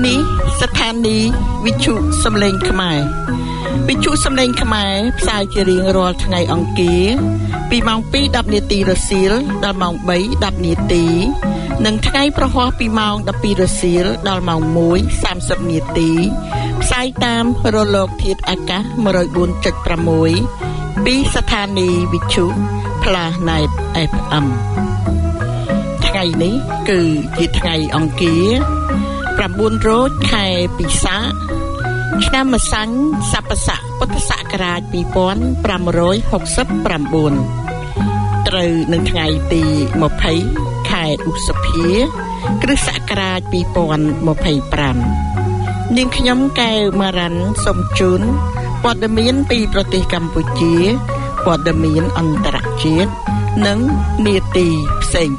នេះស្ថានីយ៍វិទ្យុសំឡេងខ្មែរវិទ្យុសំឡេងខ្មែរផ្សាយជារៀងរាល់ថ្ងៃអង្គារពីម៉ោង 2:10 នាទីរសៀលដល់ម៉ោង 3:10 នាទីនិងថ្ងៃប្រហ័សពីម៉ោង 12 រសៀលដល់ម៉ោង 1:30 នាទីផ្សាយតាមរលកធាតុអាកាស 104.6 ពីស្ថានីយ៍វិទ្យុ Planet FM ថ្ងៃនេះគឺជាថ្ងៃអង្គារ9 រោចខែពិសាខឆ្នាំម្សាញ់ស័ព្ទស័កពុទ្ធសករាជ2569ត្រូវនឹងថ្ងៃទី20ខែឧសភា គ្រិស្តសករាជ2025នាងខ្ញុំកែវម៉ារ៉ាន់សូមជូនព័ត៌មានពីប្រទេសកម្ពុជាព័ត៌មានអន្តរជាតិនិងនាទីផ្សេង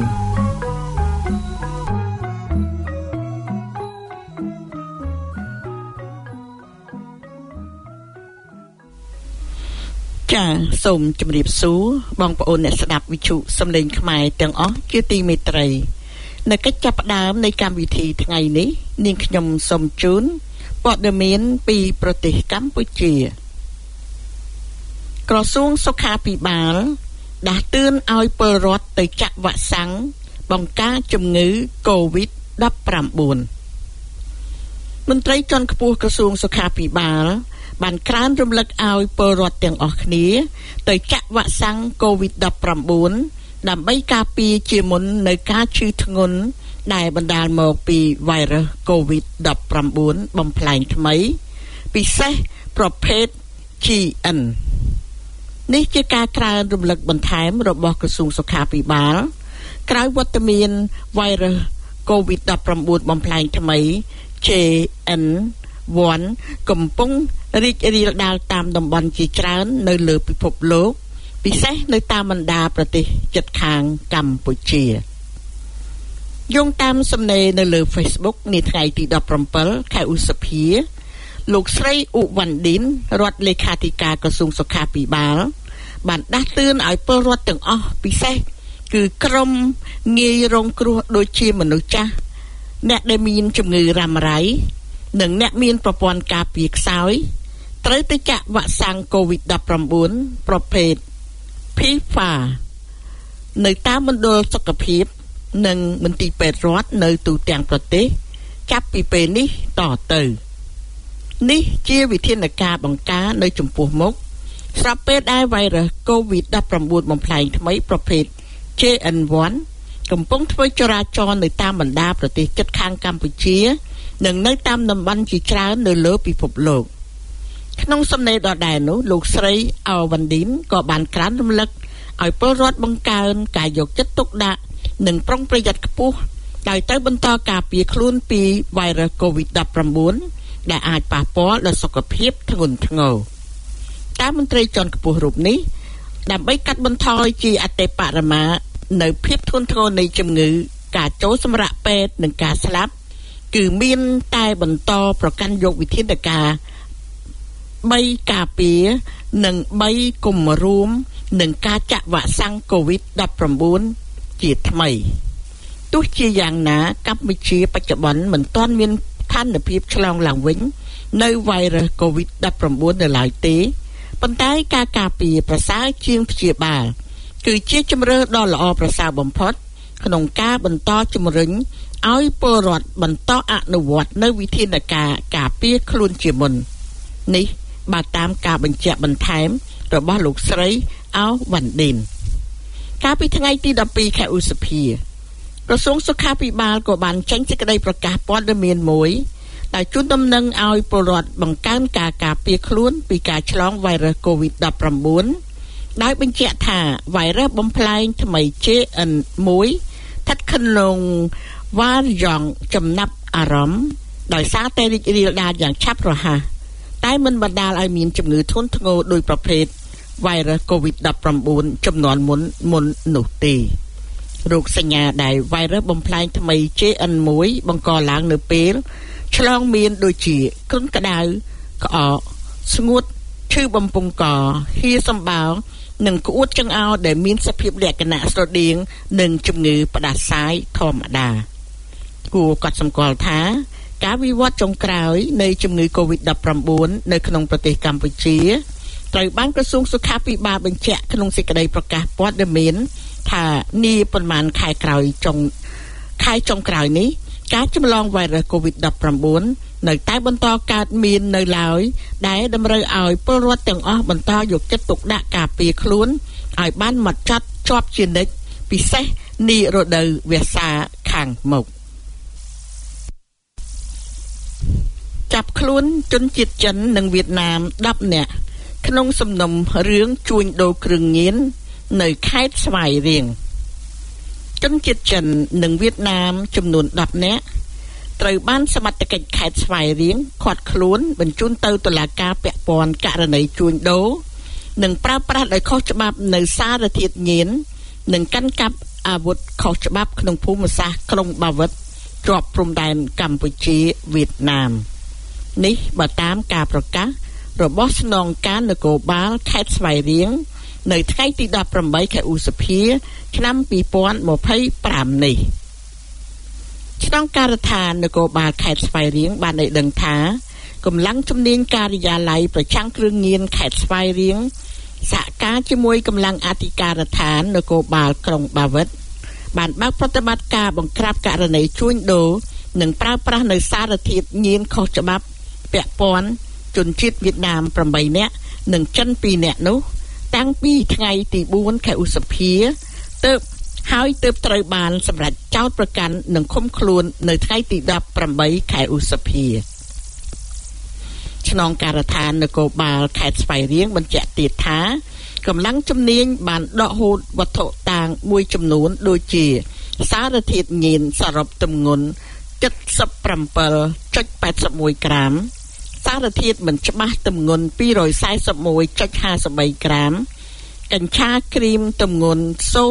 ចាសសូមជម្រាបសួរបងប្អូនអ្នកស្ដាប់វិទ្យុសំឡេងខ្មែរទាំងអស់ជាទីមេត្រីនៅកិច្ចចាប់ផ្ដើមនៃកម្មវិធីថ្ងៃនេះនាងខ្ញុំសូមជូនព័ត៌មានពីប្រទេសកម្ពុជាក្រសួងសុខាភិបាលដាស់តឿនឲ្យពលរដ្ឋទៅចាក់វ៉ាក់សាំងបង្ការជំងឺ COVID-19 មន្ត្រីជាន់ខ្ពស់ក្រសួងសុខាភិបាលបានក្រើនរំលឹកឲ្យពលរដ្ឋទាំងអស់គ្នាទៅចាក់វ៉ាក់សាំង COVID-19 ដើម្បីការពារជាមុននៅការឈឺធ្ងន់ដែលបណ្ដាលមកពីវីរុស COVID-19 បំផ្លែងថ្មីពិសេសប្រភេទ GN នេះជាការក្រើនរំលឹកបន្ថែមរបស់ក្រសួងសុខាភិបាលក្រោយវត្តមានវីរុស COVID-19 បំផ្លែងថ្មី JN1 កំពុងរីករាលដាលតាមតំបន់ជាច្រើននៅលើពិភពលោកពិសេសនៅតាមបណ្ដាប្រទេសជិតខាងកម្ពុជាយោងតាមសំណេរនៅលើ Facebook នាថ្ងៃទី17ខែឧសភាលោកស្រីឧវណ្ណឌិនរដ្ឋលេខាធិការក្រសួងសុខាភិបាលបានដាស់តឿនឲ្យពលរដ្ឋទាំងអស់ពិសេសគឺក្រុមងាយរងគ្រោះដូចជាមនុស្សចាស់អ្នកដែលមានជំងឺរ៉ាំរ៉ៃនិងអ្នកមានប្រព័ន្ធការពារខ្សោយត្រូវទៅចាក់វ៉ាក់សាំង COVID-19 ប្រភេទ Pfizer នៅតាមមណ្ឌលសុខភាពនិងមន្ទីរពេទ្យរដ្ឋនៅទូទាំងប្រទេសចាប់ពីពេលនេះតទៅនេះជាវិធានការបង្ការនៅចំពោះមុខស្រាប់ពេលដែលវីរុស COVID-19 បំផ្លែងថ្មីប្រភេទ JN1 កំពុងធ្វើចរាចរណ៍នៅតាមបណ្ដាប្រទេសជិតខាងកម្ពុជានិងនៅតាមតំបន់ជាច្រើននៅលើពិភពលោកក្នុងសំណេរដដែលនោះលោកស្រីអវណ្ឌិនក៏បានក្រើនរំលឹកឲ្យពលរដ្ឋបង្កើនការយកចិត្តទុកដាក់និងប្រុងប្រយ័ត្នខ្ពស់ដោយត្រូវបន្តការពារខ្លួនពីវីរុស COVID-19 ដែលអាចប៉ះពាល់ដល់សុខភាពធ្ងន់ធ្ងរតាមមន្ត្រីជាន់ខ្ពស់រូបនេះដើម្បីកាត់បន្ថយជាអតិបរមានៅភាពធ្ងន់ធ្ងរនៃជំងឺការចូលសម្រាកពេទ្យនិងការស្លាប់គឺមានតែបន្តប្រកាន់យកវិធានការ3ការពារនិង3គុំរួមនឹងការចាក់វ៉ាក់សាំង COVID-19 ជាថ្មីទោះជាយ៉ាងណាកម្ពុជាបច្ចុប្បន្នមិនទាន់មានស្ថានភាពឆ្លងឡើងវិញនៅវីរុស COVID-19 នៅឡើយទេប៉ុន្តែការការពារប្រសើរជាងព្យាបាលគឺជាជម្រើសដ៏ល្អប្រសើរបំផុតក្នុងការបន្តជំរុញឲ្យពលរដ្ឋបន្តអនុវត្តនៅវិធានការការពារខ្លួនជាមុននេះបើតាមការបញ្ជាក់បន្ថែមរបស់លោកស្រីអវណ្ឌិនកាលពីថ្ងៃទី12ខែឧសភាក្រសួងសុខាភិបាលក៏បានចេញសេចក្តីប្រកាសព័ត៌មានមួយដែលជូនដំណឹងឲ្យពលរដ្ឋបង្កើនការការពារខ្លួនពីការឆ្លងវីរុស COVID-19 ដោយបញ្ជាក់ថាវីរុសបំផ្លែងថ្មី JN1 ស្ថិតក្នុងវ៉ារីយ៉ង់ចំណាប់អារម្មណ៍ដោយសារតែរីករាលដាលយ៉ាងឆាប់រហ័សតែមិនបណ្ដាលឲ្យមានជំងឺធ្ងន់ធ្ងរដោយប្រភេទវីរុស COVID-19 ចំនួនមុននោះទេរោគសញ្ញាដែលវីរុសបំផ្លែងថ្មី JN1 បង្កឡើងនៅពេលឆ្លងមានដូចជាគ្រុនក្តៅក្អកស្ងួតឈឺបំពង់កហៀសម្បោរនិងក្អួតចង្អោរដែលមានសភាពលក្ខណៈស្រដៀងនឹងជំងឺផ្ដាសាយធម្មតាគួរកត់សម្គាល់ថាការវិវត្តចុងក្រោយនៃជំងឺ COVID-19 នៅក្នុងប្រទេសកម្ពុជាត្រូវបានក្រសួងសុខាភិបាលបញ្ជាក់ក្នុងសេចក្តីប្រកាសព័ត៌មានថានាប៉ុន្មានខែចុងក្រោយនេះការចម្លងវីរុស COVID-19 នៅតែបន្តកើតមាននៅឡើយដែលតម្រូវឲ្យពលរដ្ឋទាំងអស់បន្តយកចិត្តទុកដាក់ការពារខ្លួនឲ្យបានហ្មត់ចត់ជាប់ជានិច្ចពិសេសនារដូវវស្សាខាងមុខចាប់ខ្លួនជនជាតិចិននិងវៀតណាម10នាក់ក្នុងសំណុំរឿងជួញដូរគ្រឿងញៀននៅខេត្តស្វាយរៀងជនជាតិចិននិងវៀតណាមចំនួន10នាក់ត្រូវបានសមត្ថកិច្ចខេត្តស្វាយរៀងឃាត់ខ្លួនបញ្ជូនទៅតុលាការពាក់ព័ន្ធករណីជួញដូរនិងប្រើប្រាស់ដោយខុសច្បាប់នៅសារធាតុញៀននិងកាន់កាប់អាវុធខុសច្បាប់ក្នុងភូមិសាស្ត្រក្រុងបាវិតជាប់ព្រំដែនកម្ពុជាវៀតណាមនេះបើតាមការប្រកាសរបស់ស្នងការនគរបាលខេត្តស្វាយរៀងនៅថ្ងៃទី18ខែឧសភាឆ្នាំ2025នេះស្នងការដ្ឋាននគរបាលខេត្តស្វាយរៀងបានឲ្យដឹងថាកម្លាំងជំនាញការិយាល័យប្រឆាំងគ្រឿងញៀនខេត្តស្វាយរៀងសហការជាមួយកម្លាំងអធិការដ្ឋាននគរបាលក្រុងបាវិតបានបើកប្រតិបត្តិការបង្ក្រាបករណីជួញដូរនិងប្រើប្រាស់នៅសារធាតុញៀនខុសច្បាប់ពាក់ព័ន្ធជនជាតិវៀតណាម8នាក់និងចិន2នាក់នោះតាំងពីថ្ងៃទី4ខែឧសភាទើបត្រូវបានសម្រេចចោទប្រកាន់និងឃុំខ្លួននៅថ្ងៃទី18ខែឧសភាស្នងការដ្ឋាននគរបាលខេត្តស្វាយរៀងបញ្ជាក់ទៀតថាកម្លាំងជំនាញបានដកហូតវត្ថុតាងមួយចំនួនដូចជាសារធាតុញៀនសរុបទម្ងន់ 77.81 ក្រាមសារធាតុមិនច្បាស់ទម្ងន់ 241.53 ក្រាមកញ្ឆាគ្រីមទម្ងន់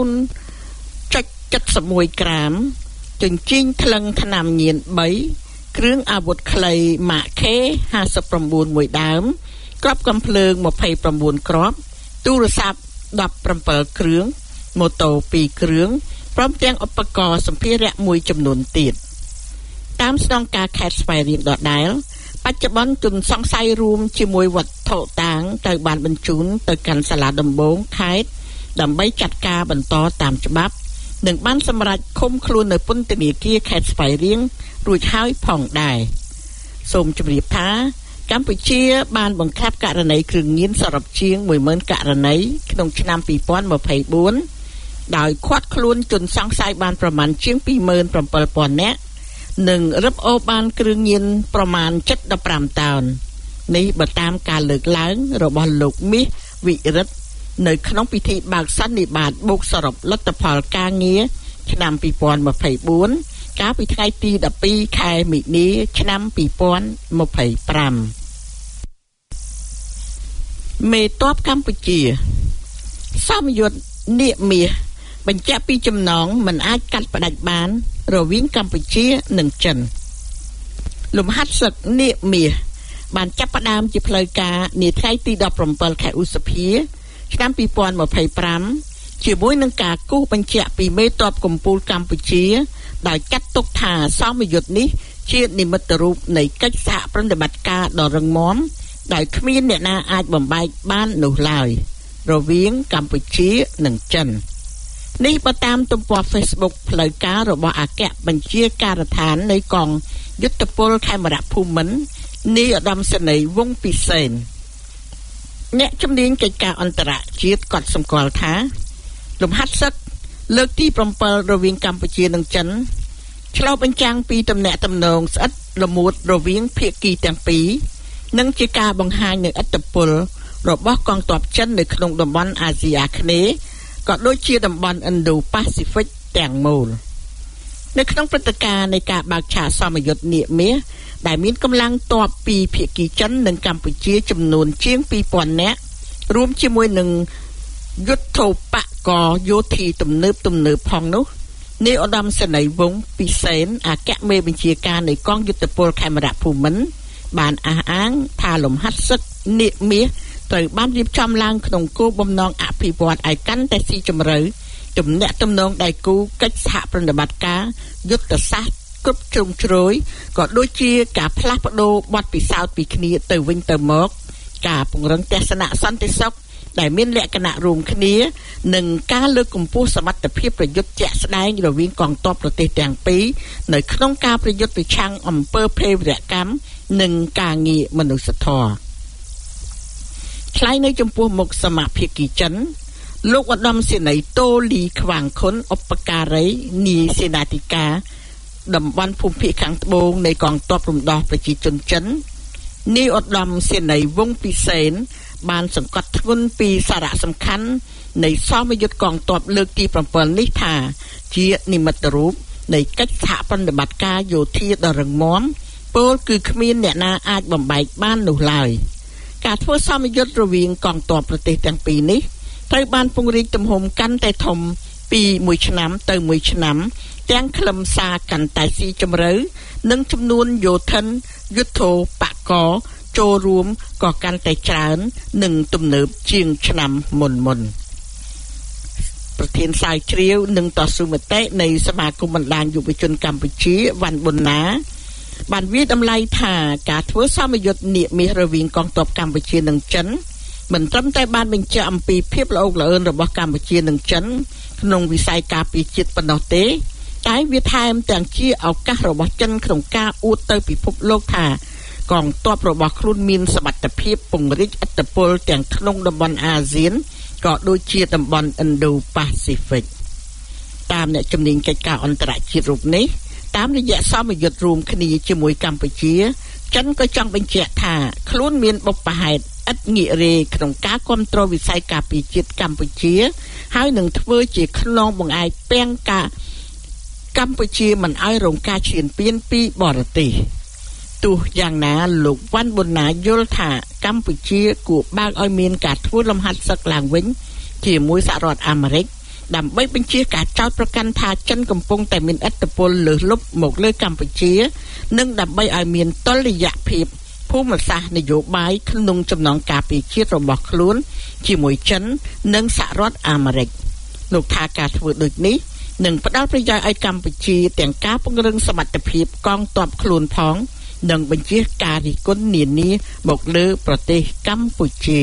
0.71 ក្រាមចិញ្ចៀនថ្លឹងថ្នាំញៀន3គ្រឿងអាវុធខ្លីម៉ាក K59 មួយដើមគ្រាប់កាំភ្លើង29គ្រាប់ទូរស័ព្ទ17គ្រឿងម៉ូតូ2គ្រឿងព្រមទាំងឧបករណ៍សម្ភារៈមួយចំនួនទៀតតាមស្នងការខេត្តស្វាយរៀងដដែលបច្ចុប្បន្នជនសង្ស័យរួមជាមួយវត្ថុតាងត្រូវបានបញ្ជូនទៅកាន់សាលាដំបងខេត្តដើម្បីចាត់ការបន្តតាមច្បាប់និងបានសម្រេចឃុំខ្លួននៅពន្ធនាគារខេត្តស្វាយរៀងរួចហើយផងដែរសូមជម្រាបថាកម្ពុជាបានបង្ក្រាបករណីគ្រឿងញៀនសរុបជាង 10,000 ករណីក្នុងឆ្នាំ2024ដោយឃាត់ខ្លួនជនសង្ស័យបានប្រមាណជាង 27,000 នាក់និងរឹបអូសបានគ្រឿងញៀនប្រមាណ 75 តោននេះបើតាមការលើកឡើងរបស់លោកមាសវិរិទ្ធនៅក្នុងពិធីបើកសន្និបាតបូកសរុបលទ្ធផលការងារឆ្នាំ2024កាលពីថ្ងៃទី12ខែមិនិនាឆ្នាំ2025មេទ័ពកម្ពុជាសមយុទ្ធនាគមាសបញ្ជាក់ពីចំណងមិនអាចកាត់ផ្តាច់បានរវាងកម្ពុជានិងចិនលំហាត់សឹកនាគមាសបានចាប់ផ្ដើមជាផ្លូវការនាថ្ងៃទី17ខែឧសភាឆ្នាំ2025ជាមួយនឹងការគូសបញ្ជាក់ពីមេទ័ពកម្ពុជាកម្ពុជាដោយចាត់ទុកថាសមយុទ្ធនេះជានិមិត្តរូបនៃកិច្ចសហប្រតិបត្តិការដ៏រឹងមាំដោយគ្មានអ្នកណាអាចបំបែកបាននោះឡើយរវាងកម្ពុជានិងចិននេះបើតាមទំព័រ Facebook ផ្លូវការរបស់អគ្គបញ្ជាការដ្ឋាននៃកងយុទ្ធពលខេមរភូមិន្ទនាយឧត្តមសេនីយ៍វង្សពិសេនអ្នកជំនាញកិច្ចការអន្តរជាតិក៏សម្គាល់ថាលំហាត់សឹកលើកទី7រវាងកម្ពុជានិងចិនឆ្លុះបញ្ចាំងពីទំនាក់ទំនងស្អិតល្មួតរវាងភាគីទាំងពីរនិងជាការបង្ហាញនូវឥទ្ធិពលរបស់កងទ័ពចិននៅក្នុងតំបន់អាស៊ីអាគ្នេយ៍ក៏ដូចជាតំបន់ Indo-Pacific ទាំងមូលនៅក្នុងព្រឹត្តិការណ៍នៃការបើកឆាកសមយុទ្ធនាគមាសដែលមានកម្លាំងទ័ពពីភាគីចិននិងកម្ពុជាចំនួនជាង 2,000 នាក់រួមជាមួយនឹងយុទ្ធោបករណ៍យោធាទំនើបផងនោះនាយឧត្តមសេនីយ៍វង្សពិសេនអគ្គមេបញ្ជាការនៃកងយុទ្ធពលខេមរភូមិន្ទបានអះអាងថាលំហាត់សឹកនាគមាសត្រូវបានរៀបចំឡើងក្នុងគោលបំណងអភិវឌ្ឍឲ្យកាន់តែស៊ីជម្រៅទំនាក់ទំនងដៃគូកិច្ចសហប្រតិបត្តិការយុទ្ធសាស្ត្រគ្រប់ជ្រុងជ្រោយក៏ដូចជាការផ្លាស់ប្ដូរបទពិសោធន៍ពីគ្នាទៅវិញទៅមកការពង្រឹងទស្សនៈសន្តិសុខដែលមានលក្ខណៈរួមគ្នានិងការលើកកម្ពស់សមត្ថភាពប្រយុទ្ធជាក់ស្ដែងរវាងកងទ័ពប្រទេសទាំងពីរនៅក្នុងការប្រយុទ្ធប្រឆាំងអំពើភេរវកម្មនិងការងារមនុស្សធម៌ឆ្លើយនៅចំពោះមុខសមាភិកីចិនលោកឧត្តមសេនីយ៍តូលីខ្វាងខុនឧបការីនាយសេនាធិការតំបន់ភូមិភាគខាងត្បូងនៃកងទ័ពរំដោះប្រជាជនចិននាយឧត្តមសេនីយ៍វងពិសេនបានសង្កត់ធ្ងន់ពីសារៈសំខាន់នៃសមយុទ្ធកងទ័ពលើកទី7នេះថាជានិមិត្តរូបនៃកិច្ចសហប្រតិបត្តិការយោធាដ៏រឹងមាំពោលគឺគ្មានអ្នកណាអាចបំបែកបាននោះឡើយការធ្វើសមយុទ្ធរវាងកងទ័ពប្រទេសទាំងពីរនេះត្រូវបានពង្រីកទំហំកាន់តែធំពីមួយឆ្នាំទៅមួយឆ្នាំទាំងខ្លឹមសារកាន់តែស៊ីជម្រៅនិងចំនួនយោធិនយុទ្ធោបកចូលរួមក៏កាន់តែច្រើននិងទំនើបជាងឆ្នាំមុនប្រធានស្រាវជ្រាវនិងតស៊ូមតិនៃសមាគមបណ្ដាញយុវជនកម្ពុជាវ៉ាន់ប៊ុនណាបានវាតម្លៃថាការធ្វើសមយុទ្ធនាមាសរវាងកងទ័ពកម្ពុជានិងចិនមិនត្រឹមតែបានបញ្ជាក់អំពីភាពល្អិតល្អន់របស់កម្ពុជានិងចិនក្នុងវិស័យការពារជាតិប៉ុណ្ណោះទេតែវាថែមទាំងជាឱកាសរបស់ចិនក្នុងការអួតទៅពិភពលោកថាកងទ័ពរបស់ខ្លួនមានសមត្ថភាពពង្រីកឥទ្ធិពលទាំងក្នុងតំបន់អាស៊ានក៏ដូចជាតំបន់ Indo-Pacific តាមអ្នកជំនាញកិច្ចការអន្តរជាតិរូបនេះតាមរយៈសមយុទ្ធរួមគ្នាជាមួយកម្ពុជាចិនក៏ចង់បញ្ជាក់ថាខ្លួនមានបុព្វហេតុឥតងាករេក្នុងការគ្រប់គ្រងវិស័យការពារជាតិកម្ពុជាហើយនឹងធ្វើជាខ្នងបង្អែកពាំងការកម្ពុជាមិនឲ្យរងការឈ្លានពានពីបរទេសទោះយ៉ាងណាលោកវ៉ាន់ប៊ុនណាយល់ថាកម្ពុជាគួរបើកឲ្យមានការធ្វើលំហាត់សឹកឡើងវិញជាមួយសហរដ្ឋអាមេរិកដើម្បីបញ្ជាការចោទប្រកាន់ថាចិនកំពុងតែមានឥទ្ធិពលលើសលប់មកលើកម្ពុជានិងដើម្បីឲ្យមានតុល្យភាពភូមិសាស្ត្រនយោបាយក្នុងចំណងការពារជាតិរបស់ខ្លួនជាមួយចិននិងសហរដ្ឋអាមេរិកលោកថាការធ្វើដូចនេះនឹងផ្ដល់ប្រយោជន៍ឲ្យកម្ពុជាទាំងការពង្រឹងសមត្ថភាពកងទ័ពខ្លួនផងនិងបញ្ជាការរិះគន់នានាមកលើប្រទេសកម្ពុជា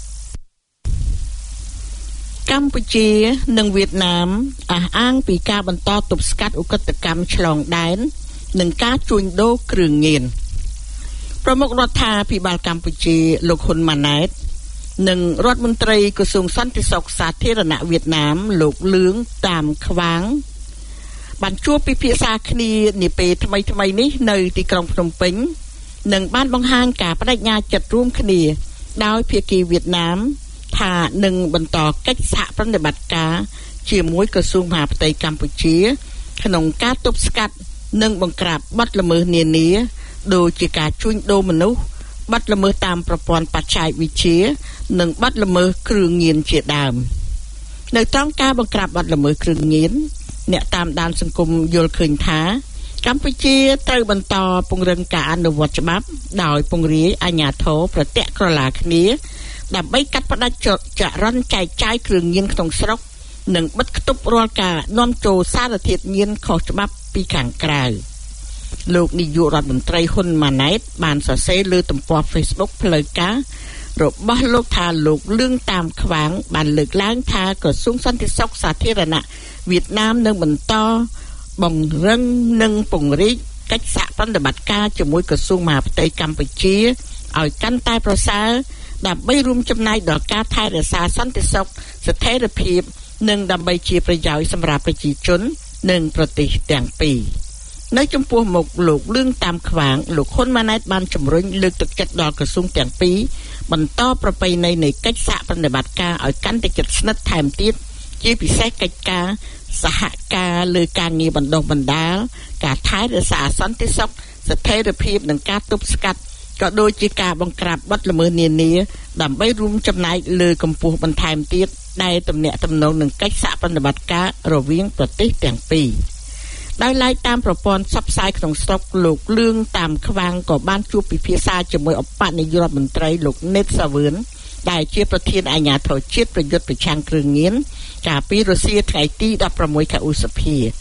និងវៀតណាមអះអាងពីការបន្តទប់ស្កាត់ឧក្រិដ្ឋកម្មឆ្លងដែននិងការជួញដូរគ្រឿងញៀនប្រមុខរដ្ឋាភិបាលកម្ពុជាលោកហ៊ុនម៉ាណែតនិងរដ្ឋមន្ត្រីក្រសួងសន្តិសុខសាធារណៈវៀតណាមលោកលឿងតាមខ្វាងបានជួបពិភាក្សាគ្នានាពេលថ្មីនេះនៅទីក្រុងភ្នំពេញនិងបានបង្ហាញការបដិញ្ញាចិត្តរួមគ្នាដោយភាគីវៀតណាមថានឹងបន្តកិច្ចសហប្រតិបត្តិការជាមួយក្រសួងមហាផ្ទៃកម្ពុជាក្នុងការទប់ស្កាត់និងបង្ក្រាបបទល្មើសនានាដូចជាការជួញដូរមនុស្សបទល្មើសតាមប្រព័ន្ធបច្ចេកវិទ្យានិងបទល្មើសគ្រឿងញៀនជាដើមនៅត្រង់ការបង្ក្រាបបទល្មើសគ្រឿងញៀនអ្នកតាមដានសង្គមយល់ឃើញថាកម្ពុជាត្រូវបន្តពង្រឹងការអនុវត្តច្បាប់ដោយពង្រាយអាជ្ញាធរប្រតិក្រឡាគ្នាដើម្បីកាត់ផ្តាច់ចរន្តចែកចាយគ្រឿងញៀនក្នុងស្រុកនិងបិទគប់រាល់ការនាំចូលសារធាតុញៀនខុសច្បាប់ពីខាងក្រៅលោកនាយករដ្ឋមន្ត្រីហ៊ុនម៉ាណែតបានសរសេរលើទំព័រ Facebook ផ្លូវការរបស់លោកថាលោកលឿងតាមខ្វាងបានលើកឡើងថាក្រសួងសន្តិសុខសាធារណៈវៀតណាមនឹងបន្តបង្រឹងនិងពង្រីកកិច្ចសហប្រតិបត្តិការជាមួយក្រសួងមហាផ្ទៃកម្ពុជាឲ្យកាន់តែប្រសើរដើម្បីរួមចំណែកដល់ការថែរក្សាសន្តិសុខស្ថិរភាពនិងដើម្បីជាប្រយោជន៍សម្រាប់ប្រជាជននិងប្រទេសទាំងពីរនៅចំពោះមុខលោកលឿងតាមខ្វាងលោកហ៊ុនម៉ាណែតបានជំរុញលើកទឹកចិត្តដល់ក្រសួងទាំងពីរបន្តប្រពៃណីនៃកិច្ចសហប្រតិបត្តិការឲ្យកាន់តែជិតស្និទ្ធថែមទៀតជាពិសេសកិច្ចការសហការលើការងារបណ្ដុះបណ្ដាលការថែរក្សាសន្តិសុខស្ថិរភាពនិងការទប់ស្កាត់ក៏ដូចជាការបង្ក្រាបបទល្មើសនានាដើម្បីរួមចំណែកលើកម្ពស់បន្ថែមទៀតដែលទំនាក់ទំនងនឹងកិច្ចសហប្រតិបត្តិការរវាងប្រទេសទាំងពីរដោយឡែកតាមប្រព័ន្ធផ្សព្វផ្សាយក្នុងស្រុកលោកលឿងតាមខ្វាងក៏បានជួបពិភាក្សាជាមួយឧបនាយករដ្ឋមន្ត្រីលោកណេតសាវឿនដែលជាប្រធានអាជ្ញាធរជាតិប្រយុទ្ធប្រឆាំងគ្រឿងញៀនកាលពីរុស្ស៊ីថ្ងៃទី16 ខែឧសភា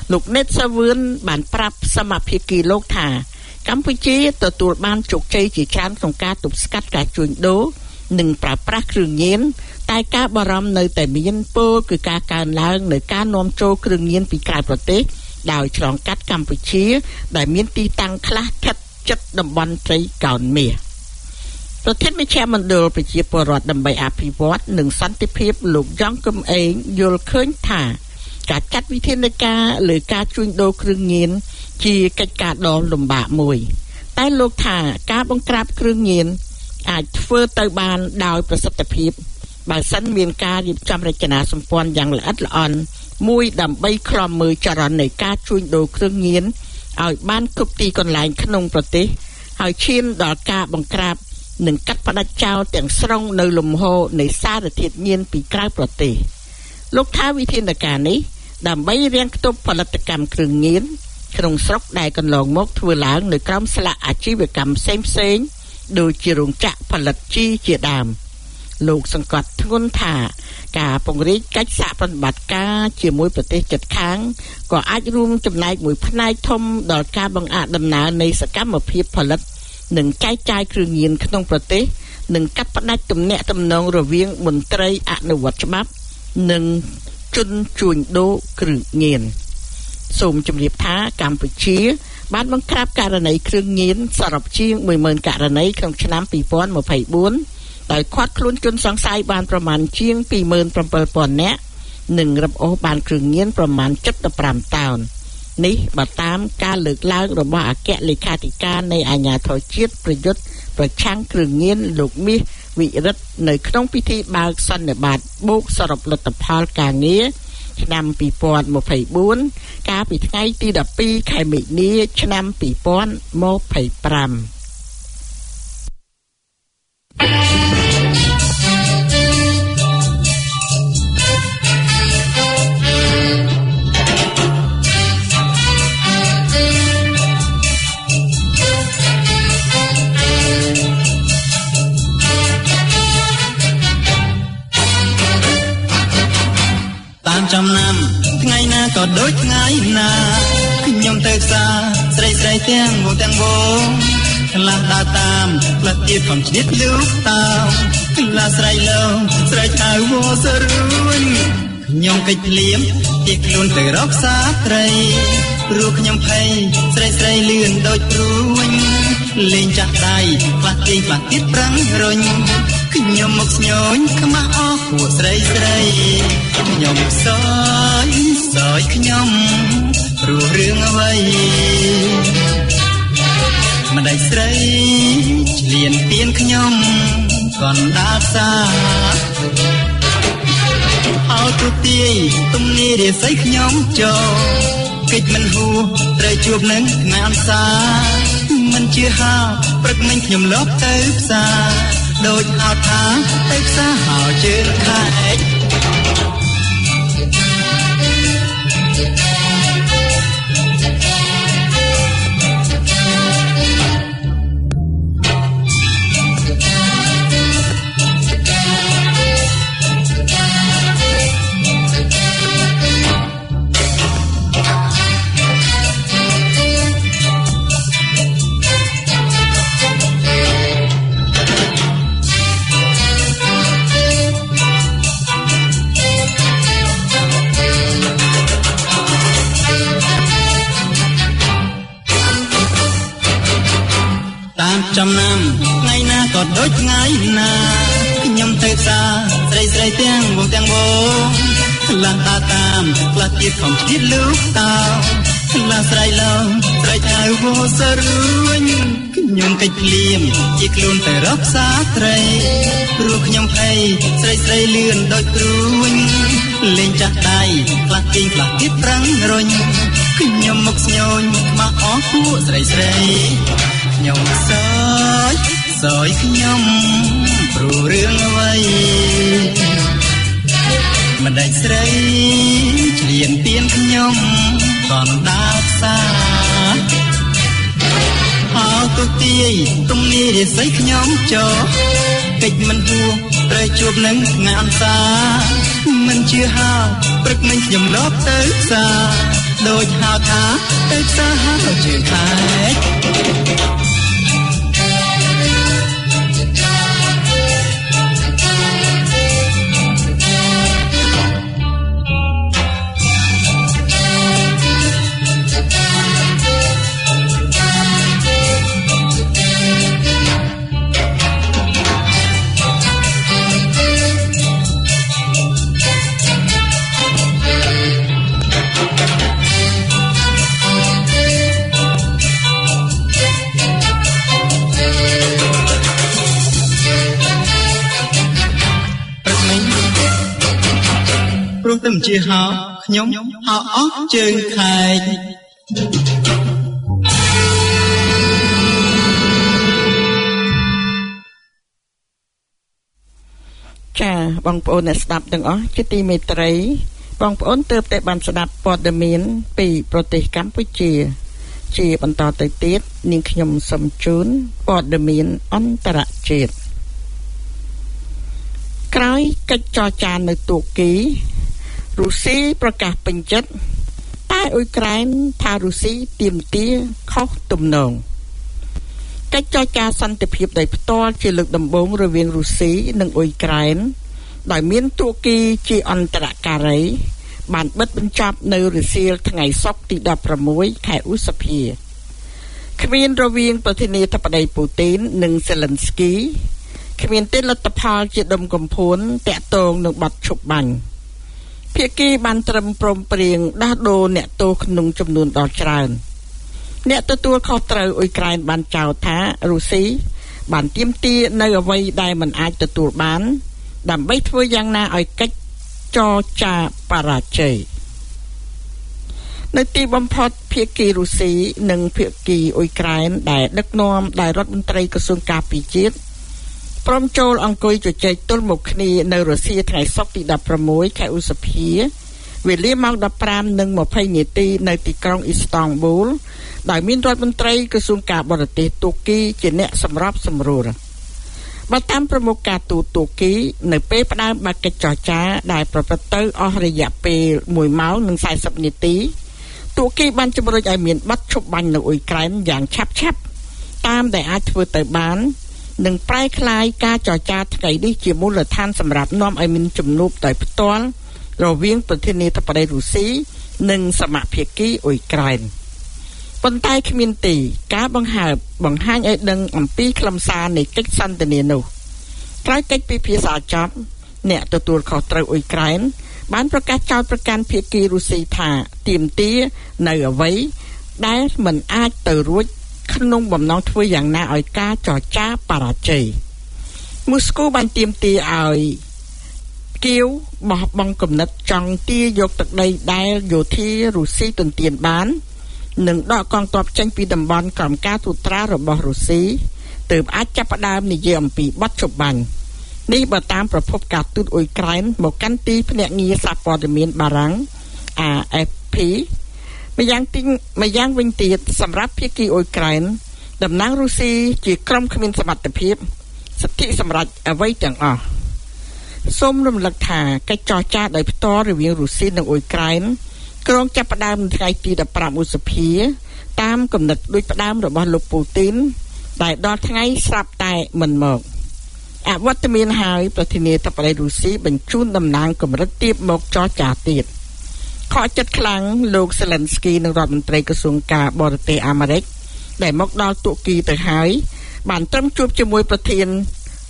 លោកណេតសាវឿនបានប្រាប់សមាភិកីលោកថាកម្ពុជាទទួលបានជោគជ័យជាច្រើនក្នុងការទប់ស្កាត់ការជួញដូរនិងប្រើប្រាស់គ្រឿងញៀនតែការបារម្ភនៅតែមានពលគឺការកើនឡើងនៃការនាំចូលគ្រឿងញៀនពីក្រៅប្រទេសដោយឆ្លងកាត់កម្ពុជាដែលមានទីតាំងខ្លះស្ថិតជិតតំបន់ត្រីកោណមាសប្រធានមជ្ឈមណ្ឌលប្រជាពលរដ្ឋដើម្បីអភិវឌ្ឍនិងសន្តិភាពលោកយ៉ងកឹមអេងយល់ឃើញថាការចាត់វិធានការលើការជួញដូរគ្រឿងញៀនជាកិច្ចការដ៏លំបាកមួយតែលោកថាការបង្ក្រាបគ្រឿងញៀនអាចធ្វើទៅបានដោយប្រសិទ្ធភាពបើសិនមានការរៀបចំរចនាសម្ព័ន្ធយ៉ាងល្អិតល្អន់មួយដើម្បីឃ្លាំមើលចរន្តនៃការជួញដូរគ្រឿងញៀនឲ្យបានគ្រប់ទីកន្លែងក្នុងប្រទេសហើយឈានដល់ការបង្ក្រាបនិងកាត់ផ្តាច់ចោលទាំងស្រុងនៅលំហូរនៃសារធាតុញៀនពីក្រៅប្រទេសលោកថាវិធានការនេះដើម្បីរាំងខ្ទប់ផលិតកម្មគ្រឿងញៀនក្នុងស្រុកដែលកន្លងមកធ្វើឡើងនៅក្រោមស្លាកអាជីវកម្មផ្សេងៗដូចជារោងចក្រផលិតជីជាដើមលោកសង្កត់ធ្ងន់ថាការពង្រីកកិច្ចសហប្រតិបត្តិការជាមួយប្រទេសជិតខាងក៏អាចរួមចំណែកមួយផ្នែកធំដល់ការបង្អាក់ដំណើរនៃសកម្មភាពផលិតនិងចែកចាយគ្រឿងញៀនក្នុងប្រទេសនិងកាត់ផ្តាច់ទំនាក់ទំនងរវាងមន្ត្រីអនុវត្តច្បាប់និងជនជួញដូរគ្រឿងញៀនសូមជម្រាបថាកម្ពុជាបានបង្ក្រាបករណីគ្រឿងញៀនសរុបជាង 10,000 ករណីក្នុងឆ្នាំ 2024 ដោយឃាត់ខ្លួនជនសង្ស័យបានប្រមាណជាង 27,000 នាក់និងរឹបអូសបានគ្រឿងញៀនប្រមាណ 75 តោននេះបើតាមការលើកឡើងរបស់អគ្គលេខាធិការនៃអាជ្ញាធរជាតិប្រយុទ្ធប្រឆាំងគ្រឿងញៀនលោកមាសវិរិទ្ធនៅក្នុងពិធីបើកសន្និបាតបូកសរុបលទ្ធផលការងារឆ្នាំ 2024 កាលពីថ្ងៃទី 12 ខែមិនិនា ឆ្នាំ 2025 ចំណាំថ្ងៃណាក៏ដូចថ្ងៃណាខ្ញុំទៅផ្សារស្រីស្រីទាំងវងទាំងវងខ្លះដើរតាមផ្លិតទៀតខំឆ្លៀតលូកតោខ្លះស្រីលងស្រីថៅវសរួញខ្ញុំកិច្ចភ្លៀមទីខ្លួនទៅរកសាត្រីព្រោះខ្ញុំភ័យស្រីស្រីលឿនដូចព្រួញលេងចាស់ដៃខ្លះទៀងខ្លះទៀតប្រាំងរុញខ្ញុំមកស្ញូញខ្មាស់អស់ពួកស្រីស្រីខ្ញុំសើចខ្ញុំព្រោះរឿងអ្វីម្ដាយស្រីឆ្លៀនពៀនខ្ញុំកណ្ដាលផ្សារអោទូទាយទំនីរាសីខ្ញុំចូលកិច្ចមិនហួសត្រូវជួបនឹងថ្ងៃអន្សាមិនជឿហាព្រឹកមិញខ្ញុំលបទៅផ្សារដូចហៅថាទៅផ្សារហៅជើងខែកចំណាំថ្ងៃណាក៏ដូចថ្ងៃណាខ្ញុំទៅផ្សារស្រីស្រីទាំងវងទាំងវងខ្លះដើរតាមខ្លះទៀតខំឆ្លៀតលូកតោខ្លះស្រីឡងស្រីថៅវសរួញខ្ញុំកិច្ចភ្លៀមជាខ្លួនទៅរកសាត្រីព្រោះខ្ញុំភ័យស្រីស្រីលឿនដូចព្រួញលេងចាស់ដៃខ្លះទៀងខ្លះទៀតប្រាំងរុញខ្ញុំមកស្ញូញខ្មាស់អស់ពួកស្រីស្រីខ្ញុំសើចខ្ញុំព្រោះរឿងអ្វីម្ដាយស្រីឆ្លៀនពៀនខ្ញុំកណ្ដាលផ្សារហៅទូទាយទំនីរាសីខ្ញុំចូលកិច្ចមិនហួសត្រូវជួបនឹងថ្ងៃអន្សាមិនជឿហៅព្រឹកមិញខ្ញុំលបទៅផ្សារដូចហៅថាទៅផ្សារហៅជើងខែកព្រោះតែជាហៅខ្ញុំហៅអស់ជើងខែកចាបងប្អូនអ្នកស្ដាប់ទាំងអស់ជាទីមេត្រីបងប្អូនទើបតែបានស្ដាប់ព័ត៌មានពីប្រទេសកម្ពុជាជាបន្តទៅទៀតនាងខ្ញុំសូមជូនព័ត៌មានអន្តរជាតិក្រោយកិច្ចចរចានៅទូគីរុស្ស៊ីប្រកាសពេញចិត្តតែអ៊ុយក្រែនថារុស្ស៊ីទាមទារខុសទំនងកិច្ចចរចាសន្តិភាពដោយផ្ទាល់ជាលើកដំបូងរវាងរុស្ស៊ីនិងអ៊ុយក្រែនដោយមានទូគីជាអន្តរការីបានបិទបញ្ចប់នៅរសៀលថ្ងៃសុក្រទី16ខែឧសភាគ្មានរវាងប្រធានាធិបតីពូទីននិងសេលិនស្គីគ្មានទេលទ្ធផលជាដុំកំភួនតាក់ទងនឹងបទឈប់បាញ់ភាគីបានត្រឹមព្រមព្រៀងដោះដូរអ្នកទោសក្នុងចំនួនដ៏ច្រើនអ្នកទទួលខុសត្រូវអ៊ុយក្រែនបានចោទថារុស្ស៊ីបានទាមទារនៅអ្វីដែលមិនអាចទទួលបានដើម្បីធ្វើយ៉ាងណាឲ្យកិច្ចចរចាបរាជ័យនៅទីបំផុតភាគីរុស្ស៊ីនិងភាគីអ៊ុយក្រែនដែលដឹកនាំដោយរដ្ឋមន្ត្រីក្រសួងការពារជាតិព្រមចូលអង្គុយជជែកទល់មុខគ្នានៅរសៀលថ្ងៃសុក្រទី16ខែឧសភាវេលាម៉ោង 15:20 នាទីនៅទីក្រុងអ៊ីស្តង់ប៊ូលដោយមានរដ្ឋមន្ត្រីក្រសួងការបរទេសទូគីជាអ្នកសម្របសម្រួលបើតាមប្រមុខការទូតទូគីនៅពេលផ្ដើមបើកកិច្ចចរចាដែលប្រព្រឹត្តទៅអស់រយៈពេល1ម៉ោងនិង40នាទីទូគីបានជំរុញឲ្យមានបទឈប់បាញ់នៅអ៊ុយក្រែនយ៉ាងឆាប់ៗតាមដែលអាចធ្វើទៅបាននឹងប្រែក្លាយការចរចាថ្ងៃនេះជាមូលដ្ឋានសម្រាប់នាំឲ្យមានជំនួបដោយផ្ទាល់រវាងប្រធានាធិបតីរុស្ស៊ីនិងសមាភាគីអ៊ុយក្រែនប៉ុន្តែគ្មានទេការបង្ហាញឲ្យដឹងអំពីខ្លឹមសារនៃកិច្ចសន្ទនានោះក្រោយកិច្ចពិភាក្សាចប់អ្នកទទួលខុសត្រូវអ៊ុយក្រែនបានប្រកាសចោទប្រកាន់ភាគីរុស្ស៊ីថាទាមទារនៅអ្វីដែលមិនអាចទៅរួចក្នុងបំណងធ្វើយ៉ាងណាឲ្យការចរចាបរាជ័យមូស្គូបានទាមទារឲ្យគៀវបោះបង់គំនិតចង់ទារយកទឹកដីដែលយោធារុស្ស៊ីទន្ទ្រានបាននិងដកកងទ័ពចេញពីតំបន់ក្រោមការត្រួតត្រារបស់រុស្ស៊ីទើបអាចចាប់ផ្ដើមនិយាយអំពីបទឈប់បាញ់នេះបើតាមប្រភពការទូតអ៊ុយក្រែនមកកាន់ទីភ្នាក់ងារសារព័ត៌មានបារាំង AFP ម្យ៉ាងវិញទៀតសម្រាប់ភាគីអ៊ុយក្រែនតំណាងរុស្ស៊ីជាក្រុមគ្មានសមត្ថភាពសិទ្ធិសម្រេចអ្វីទាំងអស់សូមរំលឹកថាកិច្ចចរចាដោយផ្ទាល់រវាងរុស្ស៊ីនិងអ៊ុយក្រែនគ្រោងចាប់ផ្ដើមនៅថ្ងៃទី15ឧសភាតាមគំនិតដូចផ្ដើមរបស់លោកពូទីនដែលដល់ថ្ងៃស្រាប់តែមិនមកអវត្តមានហើយប្រធានាធិបតីរុស្ស៊ីបញ្ជូនតំណាងកម្រិតទាបមកចរចាទៀតខកចិត្តខ្លាំងលោកសេលិនស្គីនិងរដ្ឋមន្ត្រីក្រសួងការបរទេសអាមេរិកដែលមកដល់ទូគីទៅហើយបានត្រឹមជួបជាមួយប្រធានា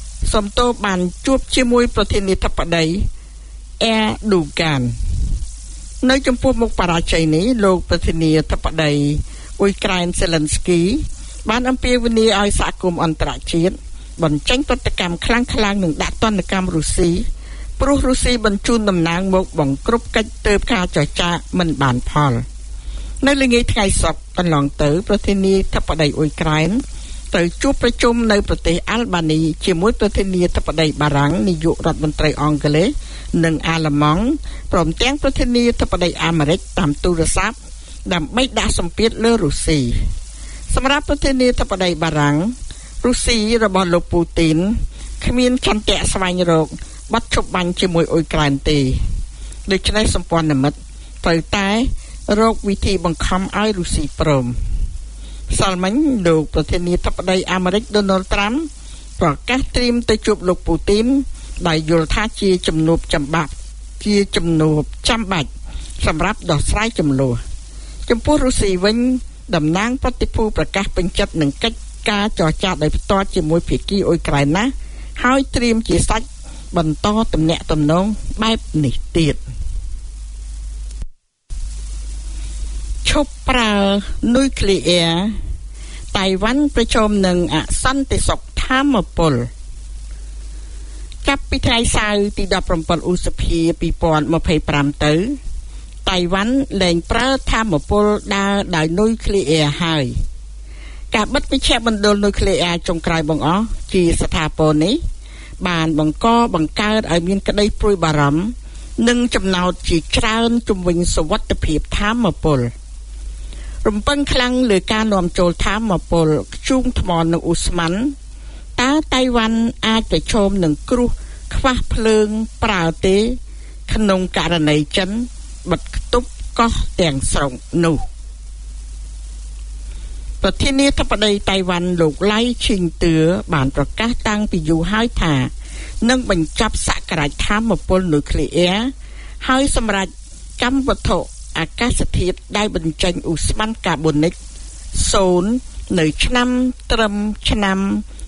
ធិបតីអែឌូហ្គាននៅចំពោះមុខបរាជ័យនេះលោកប្រធានាធិបតីអ៊ុយក្រែនសេលិនស្គីបានអំពាវនាវឲ្យសហគមន៍អន្តរជាតិបញ្ចេញប្រតិកម្មខ្លាំងៗនិងដាក់ទណ្ឌកម្មរុស្ស៊ីព្រោះរុស្ស៊ីបញ្ជូនតំណាងមកបង្ក្រប់កិច្ចទើបការចរចាមិនបានផលនៅល្ងាចថ្ងៃសុក្រកន្លងទៅប្រធានាធិបតីអ៊ុយក្រែនទៅជួបប្រជុំនៅប្រទេសអាល់បានីជាមួយប្រធានាធិបតីបារាំងនាយករដ្ឋមន្ត្រីអង់គ្លេសនិងអាល្លឺម៉ង់ព្រមទាំងប្រធានាធិបតីអាមេរិកតាមទូរស័ព្ទដើម្បីដាក់សម្ពាធលើរុស្ស៊ីសម្រាប់ប្រធានាធិបតីបារាំងរុស្ស៊ីរបស់លោកពូទីនគ្មានចន្ទៈស្វែងរកបទឈប់បាញ់ជាមួយអ៊ុយក្រែនទេដូច្នេះសម្ព័ន្ធមិត្តត្រូវតែរកវិធីបង្ខំឲ្យរុស្ស៊ីព្រមសាល់មិញលោកប្រធានាធិបតីអាមេរិក Donald Trump ប្រកាសត្រៀមទៅជួបលោកពូទីនដែលយល់ថាជាជំនួបចាំបាច់សម្រាប់ដោះស្រាយចំនួនចំពោះរុស្ស៊ីវិញតំណាងប្រតិភូប្រកាសពេញចិត្តនឹងកិច្ចការចរចាដោយផ្ទាល់ជាមួយភាគីអ៊ុយក្រែនណាហើយត្រៀមជាសាច់បន្តទំនាក់ទំនងបែបនេះទៀតឈប់ប្រើនុយក្លេអ៊ែរតៃវ៉ាន់ប្រជុំនឹងអសន្តិសុខថាមពលចាប់ពីថ្ងៃសៅរ៍ទី17ឧសភា2025ទៅតៃវ៉ាន់លែងប្រើថាមពលដើរដោយនុយក្លេអ៊ែរហើយការបិទមជ្ឈមណ្ឌលនុយក្លេអ៊ែរចុងក្រោយបង្អស់ជាស្ថាពរនេះបានបង្កើតឲ្យមានក្តីព្រួយបារម្ភនិងចំណោទជាច្រើនជំវិញសុវត្ថិភាពថាមពលរំពឹងខ្លាំងលើការនាំចូលថាមពលធ្យូងថ្មនិងឧស្ម័នតើតៃវ៉ាន់អាចប្រឈមនឹងគ្រោះខ្វះភ្លើងប្រើទេក្នុងករណីចិនបិទគប់កោះទាំងស្រុងនោះប្រធានាធិបតីតៃវ៉ាន់លោកឡៃឈីងទឿបានប្រកាសតាំងពីយូរហើយថានឹងបញ្ចប់សក្ការដ្ឋានពលនុយក្លេអ៊ែរហើយសម្រាប់កម្មវត្ថុអាកាសធាតុដែលបញ្ចេញឧស្ម័នកាបូនិក0នៅត្រឹមឆ្នាំ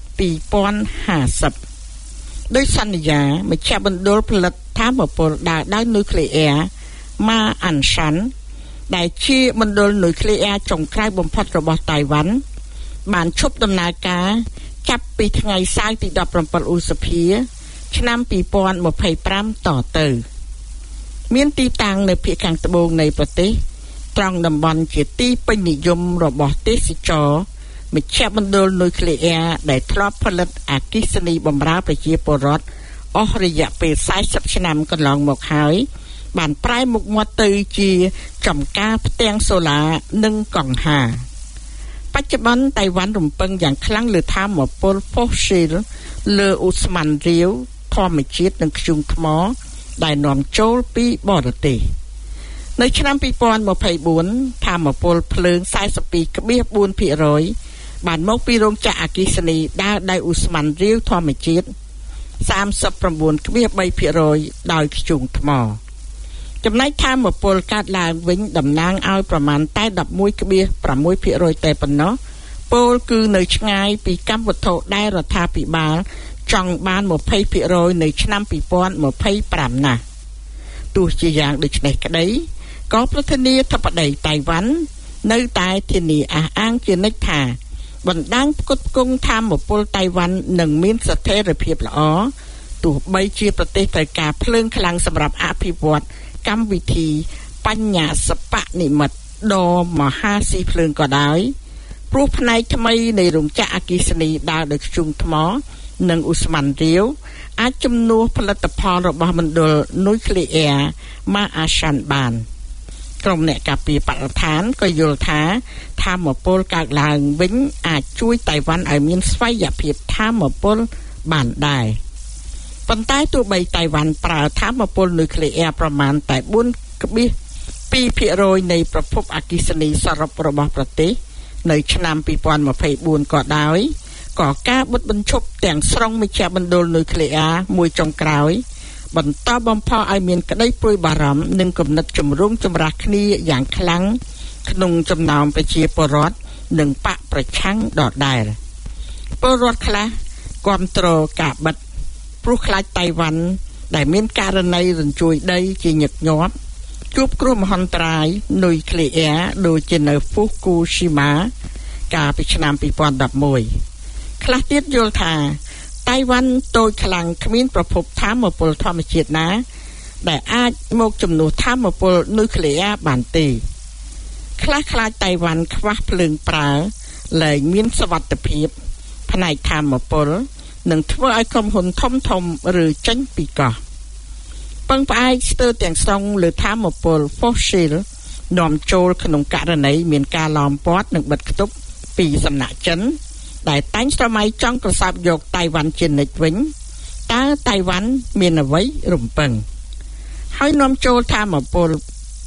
2050ដោយសន្យាមជ្ឈមណ្ឌលផលិតថាមពលដើរដោយនុយក្លេអ៊ែរម៉ាអាន់សាន់ដែលជាមណ្ឌលនុយក្លេអ៊ែរចុងក្រោយបំផុតរបស់តៃវ៉ាន់បានឈប់ដំណើរការចាប់ពីថ្ងៃសៅរ៍ទី17ឧសភាឆ្នាំ2025តទៅមានទីតាំងនៅភាគខាងត្បូងនៃប្រទេសត្រង់តំបន់ជាទីពេញនិយមរបស់ទេសចរមជ្ឈមណ្ឌលនុយក្លេអ៊ែរដែលធ្លាប់ផលិតអគ្គិសនីបម្រើប្រជាពលរដ្ឋអស់រយៈពេល40ឆ្នាំកន្លងមកហើយបានប្រែមុខមាត់ទៅជាចំការផ្ទាំងសូឡានិងកង្ហាបច្ចុប្បន្នតៃវ៉ាន់រំពឹងយ៉ាងខ្លាំងលើថាមពលហ្វូស៊ីលលើឧស្ម័នរាវធម្មជាតិនិងធ្យូងថ្មដែលនាំចូលពីបរទេសនៅឆ្នាំ2024ថាមពលភ្លើង 42.4% បានមកពីរោងចក្រអគ្គិសនីដើរដោយឧស្ម័នរាវធម្មជាតិ 39.3% ដោយធ្យូងថ្មចំណែកថាមពលកើតឡើងវិញតំណាងឲ្យប្រមាណតែ 11.6% តែប៉ុណ្ណោះពលគឺនៅឆ្ងាយពីកម្មវត្ថុដែលរដ្ឋាភិបាលចង់បាន 20% នៅឆ្នាំ2025ណាស់ទោះជាយ៉ាងដូចនេះក្តីក៏ប្រធានាធិបតីតៃវ៉ាន់នៅតែធានាអះអាងជានិច្ចថាបណ្ដាញផ្គត់ផ្គង់ថាមពលតៃវ៉ាន់នឹងមានស្ថិរភាពល្អទោះបីជាប្រទេសត្រូវការភ្លើងខ្លាំងសម្រាប់អភិវឌ្ឍកម្មវិធីបញ្ញាសិប្បនិម្មិតដ៏មហាស៊ីភ្លើងក៏ដោយព្រោះផ្នែកថ្មីនៃរោងចក្រអគ្គិសនីដើរដោយធ្យូងថ្មនិងឧស្ម័នរាវអាចជំនួសផលិតផលរបស់មណ្ឌលនុយក្លេអ៊ែរម៉ាអាសាន់បានក្រុមអ្នកការពារបរិស្ថានក៏យល់ថាថាមពលកើតឡើងវិញអាចជួយតៃវ៉ាន់ឲ្យមានស្វ័យភាពថាមពលបានដែរប៉ុន្តែទោះបីតៃវ៉ាន់ប្រើថាមពលនុយក្លេអ៊ែរប្រមាណតែ 4.2% នៃប្រភពអគ្គិសនីសរុបរបស់ប្រទេសនៅឆ្នាំ2024ក៏ដោយក៏ការបិទបញ្ឈប់ទាំងស្រុងមជ្ឈមណ្ឌលនុយក្លេអ៊ែរមួយចុងក្រោយបន្តបំផុសឲ្យមានក្តីព្រួយបារម្ភនិងគំនិតជំរុំចម្រាស់គ្នាយ៉ាងខ្លាំងក្នុងចំណោមប្រជាពលរដ្ឋនិងបកប្រឆាំងដដែលពលរដ្ឋខ្លះគាំទ្រការបិទព្រោះខ្លាចតៃវ៉ាន់ដែលមានករណីរញ្ជួយដីជាញឹកញាប់ជួបគ្រោះមហន្តរាយនុយក្លេអ៊ែរដូចជានៅហ្វូគូស៊ីម៉ាកាលពីឆ្នាំ2011ខ្លះទៀតយល់ថាតៃវ៉ាន់តូចខ្លាំងគ្មានប្រភពថាមពលធម្មជាតិណាដែលអាចមកជំនួសថាមពលនុយក្លេអ៊ែរបានទេខ្លះខ្លាចតៃវ៉ាន់ខ្វះភ្លើងប្រើលែងមានសុវត្ថិភាពផ្នែកថាមពលនឹងធ្វើឲ្យក្រុមហ៊ុនធំឬចេញពីកោះពឹងផ្អែកស្ទើរទាំងស្រុងលើថាមពល fossil នាំចូលក្នុងករណីមានការឡោមព័ទ្ធនិងបិទគប់ពីសំណាក់ចិនដែលតែងស្រមៃចង់ប្រសាបយកតៃវ៉ាន់ជានិច្ចវិញតើតៃវ៉ាន់មានអ្វីរំពឹងហើយនាំចូលថាមពល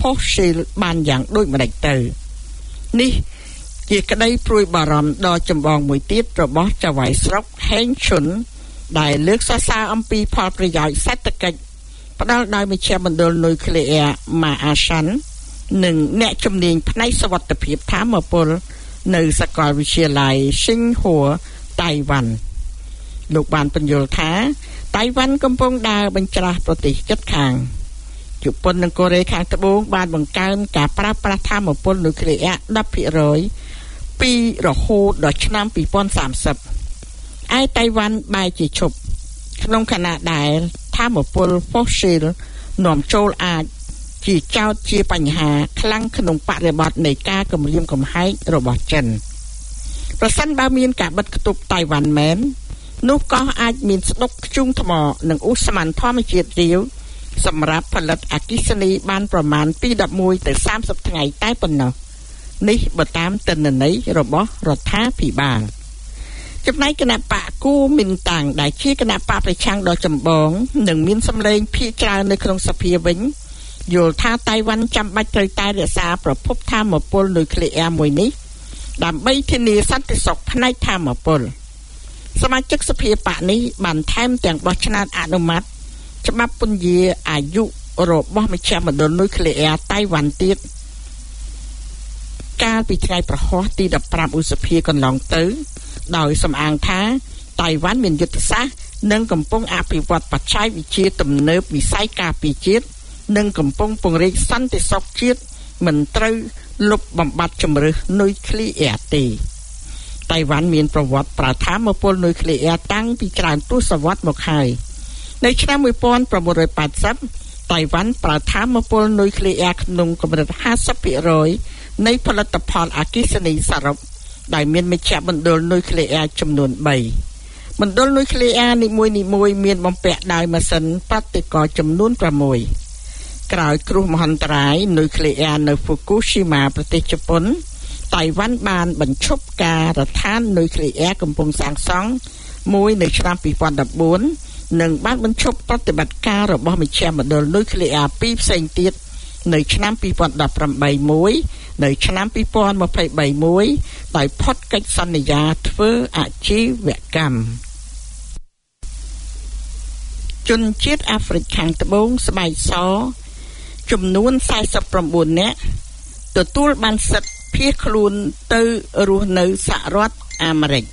fossil បានយ៉ាងដូចម្តេចទៅនេះជាក្តីព្រួយបារម្ភដ៏ចម្បងមួយទៀតរបស់ចៅហ្វាយស្រុកហេងឈុនដែលលើកសរសើរអំពីផលប្រយោជន៍សេដ្ឋកិច្ចផ្ដល់ដោយមជ្ឈមណ្ឌលនុយក្លេអ៊ែរម៉ាអាសាន់និងអ្នកជំនាញផ្នែកសុវត្ថិភាពថាមពលនៅសាកលវិទ្យាល័យស៊ីងហួរតៃវ៉ាន់លោកបានពន្យល់ថាតៃវ៉ាន់កំពុងដើរបញ្ច្រាស់ប្រទេសជិតខាងជប៉ុននិងកូរ៉េខាងត្បូងបានបង្កើនការប្រើប្រាស់ថាមពលនុយក្លេអ៊ែរ 10% ពីរហូតដល់ឆ្នាំ2030ឯតៃវ៉ាន់បែរជាឈប់ក្នុងខណៈដែលថាមពល fossil នាំចូលអាចជាចោទជាបញ្ហាខ្លាំងក្នុងបរិបទនៃការគំរាមកំហែងរបស់ចិនប្រសិនបើមានការបិទគប់តៃវ៉ាន់មែននោះក៏អាចមានស្ដុកធ្យូងថ្មនិងឧស្ម័នធម្មជាតិរាវសម្រាប់ផលិតអគ្គិសនីបានប្រមាណពី11ទៅ30ថ្ងៃតែប៉ុណ្ណោះនេះបើតាមទិន្នន័យរបស់រដ្ឋាភិបាលចំណែកគណៈបកគូមីនតាំងដែលជាគណៈបកប្រឆាំងដ៏ចម្បងនិងមានសម្លេងភាគច្រើននៅក្នុងសភាវិញយល់ថាតៃវ៉ាន់ចាំបាច់ត្រូវតែរក្សាប្រភពថាមពលនុយក្លេអ៊ែរមួយនេះដើម្បីធានាសន្តិសុខផ្នែកថាមពលសមាជិកសភាបកនេះបានថែមទាំងបោះឆ្នោតអនុម័តច្បាប់ពន្យាអាយុរបស់មជ្ឈមណ្ឌលនុយក្លេអ៊ែរតៃវ៉ាន់ទៀតកាលពីថ្ងៃប្រហ័សទី15ឧសភាកន្លងទៅដោយសំអាងថាតៃវ៉ាន់មានយុទ្ធសាស្ត្រនិងកំពុងអភិវឌ្ឍបច្ចេកវិទ្យាទំនើបវិស័យការពារជាតិនិងកំពុងពង្រីកសន្តិសុខជាតិមិនត្រូវលុបបំបាត់ជំរឿសនុយក្លេអ៊ែរទេតៃវ៉ាន់មានប្រវត្តិប្រើថាមពលនុយក្លេអ៊ែរតាំងពីច្រើនទសវត្សរ៍មកហើយនៅឆ្នាំ1980តៃវ៉ាន់ប្រើថាមពលនុយក្លេអ៊ែរក្នុងកម្រិត 50% នៃផលិតផលអគ្គិសនីសរុបដែលមានមជ្ឈមណ្ឌលនុយក្លេអ៊ែរចំនួន3មណ្ឌលនុយក្លេអ៊ែរនីមួយៗមានបំពាក់ដោយម៉ាស៊ីនប្រតិករចំនួន6ក្រោយគ្រោះមហន្តរាយនុយក្លេអ៊ែរនៅ Fukushima ប្រទេសជប៉ុនតៃវ៉ាន់បានបញ្ឈប់ការរដ្ឋាននុយក្លេអ៊ែរកំពុងសាងសង់មួយនៅឆ្នាំ2014និងបានបញ្ឈប់ប្រតិបត្តិការរបស់មជ្ឈមណ្ឌលនុយក្លេអ៊ែរពីរផ្សេងទៀតនៅឆ្នាំ2018មួយនៅឆ្នាំ2023មួយដោយផុតកិច្ចសន្យាធ្វើអាជីវកម្មជនជាតិអាហ្វ្រិកខាងត្បូងស្បែកសចំនួន49នាក់ទទួលបានសិទ្ធិភៀសខ្លួនទៅរស់នៅសហរដ្ឋអាមេរិក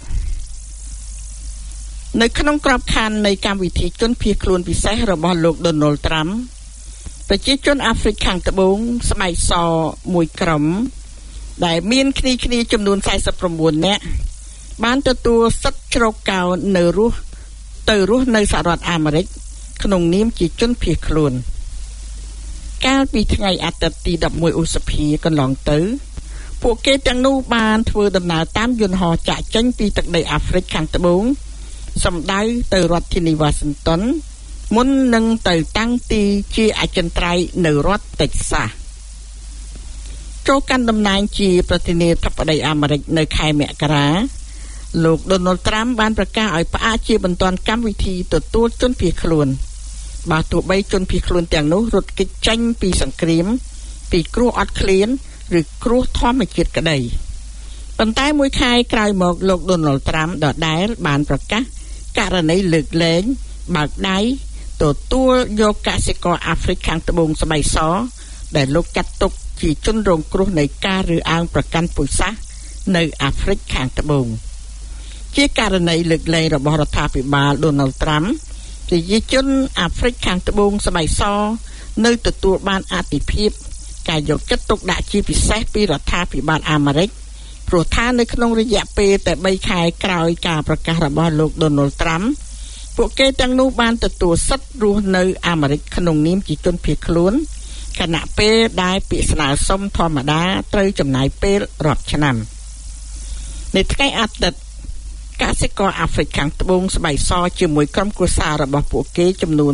នៅក្នុងក្របខ័ណ្ឌនៃកម្មវិធីជនភៀសខ្លួនពិសេសរបស់លោក Donald Trump ប្រជាជនអាហ្វ្រិកខាងត្បូងស្បែកសមួយក្រុមដែលមានគ្នាចំនួន49នាក់បានទទួលសិទ្ធិជ្រកកោននៅរស់នៅសហរដ្ឋអាមេរិកក្នុងនាមជាជនភៀសខ្លួនកាលពីថ្ងៃអាទិត្យទី11ឧសភាកន្លងទៅពួកគេទាំងនោះបានធ្វើដំណើរតាមយន្តហោះចាក់ចេញពីទឹកដីអាហ្វ្រិកខាងត្បូងសម្ដៅទៅរដ្ឋធានីវ៉ាស៊ីនតោនមុននឹងទៅតាំងទីជាអចិន្ត្រៃយ៍នៅរដ្ឋតិចសាសចូលកាន់តំណែងជាប្រធានាធិបតីអាមេរិកនៅខែមករាលោក Donald Trump បានប្រកាសឲ្យផ្អាកជាបន្ទាន់កម្មវិធីទទួលជនភៀសខ្លួនបើទោះបីជនភៀសខ្លួនទាំងនោះរត់គេចចេញពីសង្គ្រាមពីគ្រោះអត់ឃ្លានឬគ្រោះធម្មជាតិក្តីប៉ុន្តែមួយខែក្រោយមកលោក Donald Trump ដដែលបានប្រកាសករណីលើកលែងបើកដៃទទួលយកកសិករអាហ្វ្រិកខាងត្បូងស្បែកសដែលលោកចាត់ទុកជាជនរងគ្រោះនៃការរើសអើងប្រកាន់ពូជសាសន៍នៅអាហ្វ្រិកខាងត្បូងជាករណីលើកលែងរបស់រដ្ឋាភិបាល Donald Trump ប្រជាជនអាហ្វ្រិកខាងត្បូងស្បែកសនៅទទួលបានអធិភាពការយកចិត្តទុកដាក់ជាពិសេសពីរដ្ឋាភិបាលអាមេរិកព្រោះថានៅក្នុងរយៈពេលតែ3ខែក្រោយការប្រកាសរបស់លោក Donald Trump ពួកគេទាំងនោះបានទទួលសិទ្ធិរស់នៅអាមេរិកក្នុងនាមជាជនភៀសខ្លួនខណៈពេលដែលពាក្យស្នើសុំធម្មតាត្រូវចំណាយពេលរាប់ឆ្នាំនៅថ្ងៃអាទិត្យកសិករអាហ្វ្រិកខាងត្បូងស្បែកសជាមួយក្រុមគ្រួសាររបស់ពួកគេចំនួន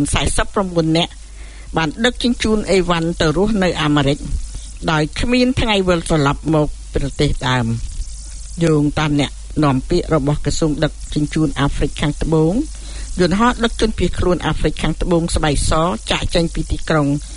49នាក់បានដឹកជញ្ជូនអីវ៉ាន់ទៅរស់នៅអាមេរិកដោយគ្មានថ្ងៃវិលត្រឡប់មកប្រទេសដើមយោងតាមអ្នកនាំពាក្យរបស់ក្រសួងដឹកជញ្ជូនអាហ្វ្រិកខាងត្បូងយន្តហោះដឹកជនភៀសខ្លួនអាហ្វ្រិកខាងត្បូងស្បែកសចាក់ចេញពីទីក្រុង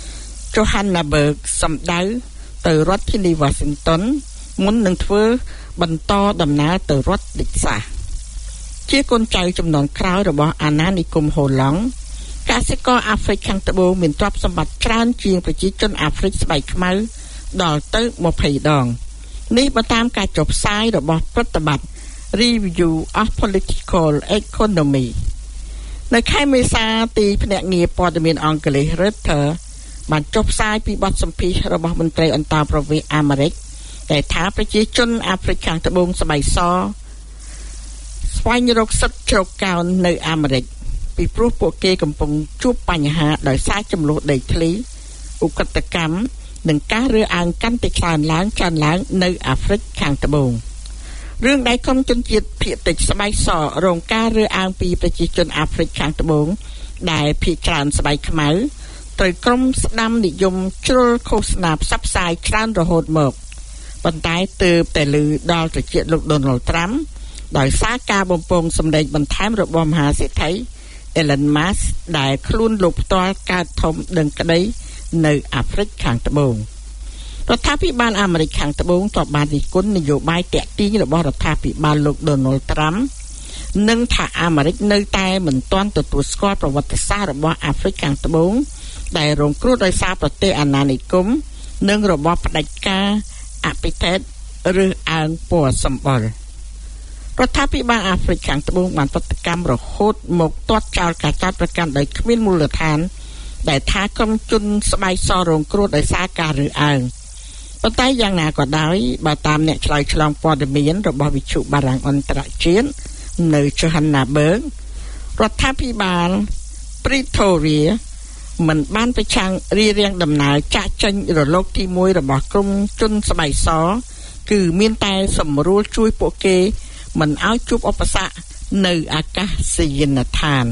Johannesburg សម្ដៅទៅរដ្ឋធានី Washington មុននឹងធ្វើបន្តដំណើរទៅរដ្ឋ Texas ជាកូនចៅចំនួនក្រោយរបស់អាណានិគមហូឡង់កសិករអាហ្វ្រិកខាងត្បូងមានទ្រព្យសម្បត្តិច្រើនជាងប្រជាជនអាហ្វ្រិកស្បែកខ្មៅដល់ទៅ20ដងនេះបើតាមការចុះផ្សាយរបស់ប្រតិបត្តិ Review of Political Economy នៅខែមេសាទីភ្នាក់ងារព័ត៌មានអង់គ្លេស Reuters បានចុះផ្សាយពីបទសម្ភាសន៍របស់មន្ត្រីអន្តរប្រវេសន៍អាមេរិកតែថាប្រជាជនអាហ្វ្រិកខាងត្បូងស្បែកសស្វែងរកសិទ្ធិជ្រកកោននៅអាមេរិកពីព្រោះពួកគេកំពុងជួបបញ្ហាដោយសារចំនួនដីធ្លីឧក្រិដ្ឋកម្មនិងការរើសអើងកាន់តែច្រើនឡើងនៅអាហ្វ្រិកខាងត្បូងរឿងដែលក្រុមជនជាតិភាគតិចស្បែកសរងការរើសអើងពីប្រជាជនអាហ្វ្រិកខាងត្បូងដែលភាគច្រើនស្បែកខ្មៅត្រូវក្រុមស្ដាំនិយមជ្រុលឃោសនាផ្សព្វផ្សាយច្រើនរហូតមកប៉ុន្តែទើបតែឮដល់ត្រចៀកលោក Donald Trump ដោយសារការបំពងសម្ដែងបន្ថែមរបស់មហាសេដ្ឋី Elon Musk ដែលខ្លួនលោកផ្ទាល់កើតធំដឹងក្តីនៅអាហ្វ្រិកខាងត្បូងរដ្ឋាភិបាលអាមេរិកខាងត្បូងក៏បានរិះគន់នយោបាយតាក់ទាញរបស់រដ្ឋាភិបាលលោក Donald Trump និងថាអាមេរិកនៅតែមិនទាន់ទទួលស្គាល់ប្រវត្តិសាស្ត្ររបស់អាហ្វ្រិកខាងត្បូងដែលរងគ្រោះដោយសារប្រទេសអាណានិគមនិងរបបផ្ដាច់ការអភិតេតឬអើងពណ៌សម្បុររដ្ឋាភិបាលអាហ្វ្រិកខាងត្បូងបានប្រតិកម្មរហូតមកទាត់ចោលការចោទប្រកាន់ដោយគ្មានមូលដ្ឋានដែលថាក្រុមជនស្បែកសរងគ្រោះដោយសារការរើសអើងប៉ុន្តែយ៉ាងណាក៏ដោយបើតាមអ្នកឆ្លើយឆ្លងព័ត៌មានរបស់វិទ្យុបារាំងអន្តរជាតិនៅ Johannesburg រដ្ឋាភិបាល Pretoria មិនបានប្រឆាំងរារាំងដំណើរចាក់ចេញរលកទី1របស់ក្រុមជនស្បែកសគឺមានតែសម្រួលជួយពួកគេមិនឲ្យជួបឧបសគ្គនៅអាកាសយានដ្ឋាន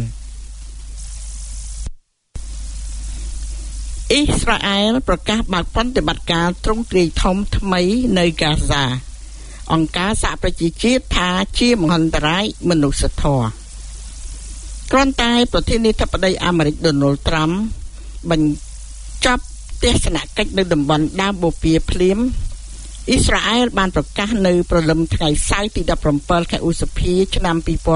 អ៊ីស្រាអែលប្រកាសបើកប្រតិបត្តិការទ្រង់ទ្រាយធំថ្មីនៅកាហ្សាអង្គការសហប្រជាជាតិថាជាមហន្តរាយមនុស្សធម៌គ្រាន់តែប្រធានាធិបតីអាមេរិក Donald Trump បញ្ចប់ទស្សនកិច្ចនៅតំបន់ដើមបូព៌ាភ្លាមអ៊ីស្រាអែលបានប្រកាសនៅព្រលឹមថ្ងៃសៅរ៍ទី17ខែឧសភាឆ្នាំ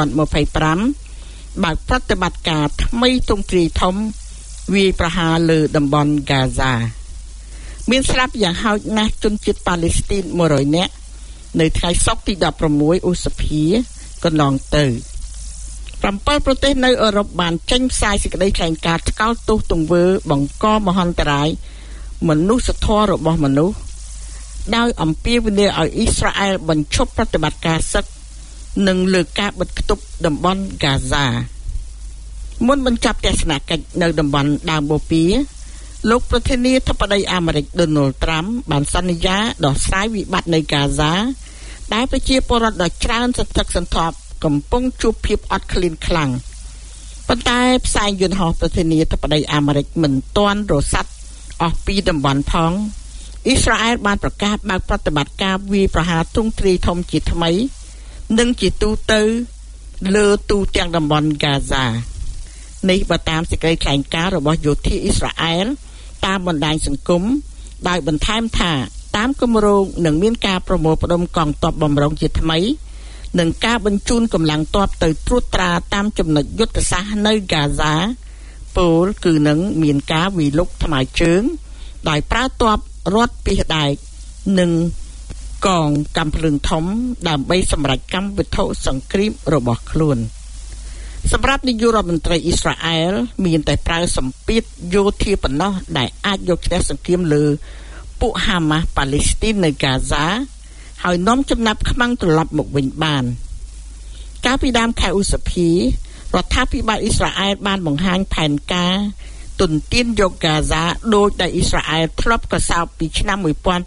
2025បើកប្រតិបត្តិការថ្មីទ្រង់ទ្រាយធំវាយប្រហារលើតំបន់ហ្គាហ្សាមានស្លាប់យ៉ាងហោចណាស់ជនជាតិប៉ាឡេស្ទីន100នាក់នៅថ្ងៃសុក្រទី16ឧសភាកន្លងទៅ7ប្រទេសនៅអឺរ៉ុបបានចេញផ្សាយសេចក្តីថ្លែងការណ៍ថ្កោលទោសទង្វើបង្កមហន្តរាយមនុស្សធម៌របស់មនុស្សដោយអំពាវនាវឲ្យអ៊ីស្រាអែលបញ្ឈប់ប្រតិបត្តិការសឹកនិងលើកការបិទគប់តំបន់ហ្គាហ្សាមុនបញ្ចប់ទស្សនកិច្ចនៅតំបន់ដើមបូព៌ាលោកប្រធានាធិបតីអាមេរិក Donald Trump បានសន្យាដោះស្រាយវិបត្តិនៅហ្គាហ្សាដែលប្រជាពលរដ្ឋដ៏ច្រើនសន្ធឹកសន្ធាប់កំពុងជួបភាពអត់ឃ្លានខ្លាំងប៉ុន្តែផ្សែងយន្តហោះប្រធានាធិបតីអាមេរិកមិនទាន់រសាត់អស់ពីតំបន់ផងអ៊ីស្រាអែលបានប្រកាសបើកប្រតិបត្តិការវាយប្រហារទ្រង់ទ្រាយធំជាថ្មីនិងជាទូទៅលើទូទាំងតំបន់ហ្គាហ្សានេះបើតាមសេចក្តីថ្លែងការណ៍របស់យោធាអ៊ីស្រាអែលតាមបណ្ដាញសង្គមដោយបន្ថែមថាតាមគម្រោងនឹងមានការប្រមូលផ្ដុំកងទ័ពបម្រុងជាថ្មីនិងការបញ្ជូនកម្លាំងទ័ពទៅត្រួតត្រាតាមចំណុចយុទ្ធសាស្ត្រនៅហ្គាហ្សាពោលគឺនឹងមានការវិលុកថ្មើរជើងដោយប្រើទ័ពរដ្ឋពីដែកនិងកងកាំភ្លើងធំដើម្បីសម្រេចកម្មវិធីសង្គ្រាមរបស់ខ្លួនសម្រាប់នាយករដ្ឋមន្ត្រីអ៊ីស្រាអែលមានតែប្រើសម្ពាធយោធាប៉ុណ្ណោះដែលអាចយកឈ្នះសង្គ្រាមលើពួកហាម៉ាស់ប៉ាឡេស្ទីននៅហ្គាហ្សាហើយនាំចំណាប់ខ្មាំងត្រឡប់មកវិញបានកាលពីដើមខែឧសភារដ្ឋាភិបាលអ៊ីស្រាអែលបានបង្ហាញផែនការទុនទានយកហ្គាហ្សាដោយដែលអ៊ីស្រាអែលធ្លាប់កសោបពីឆ្នាំ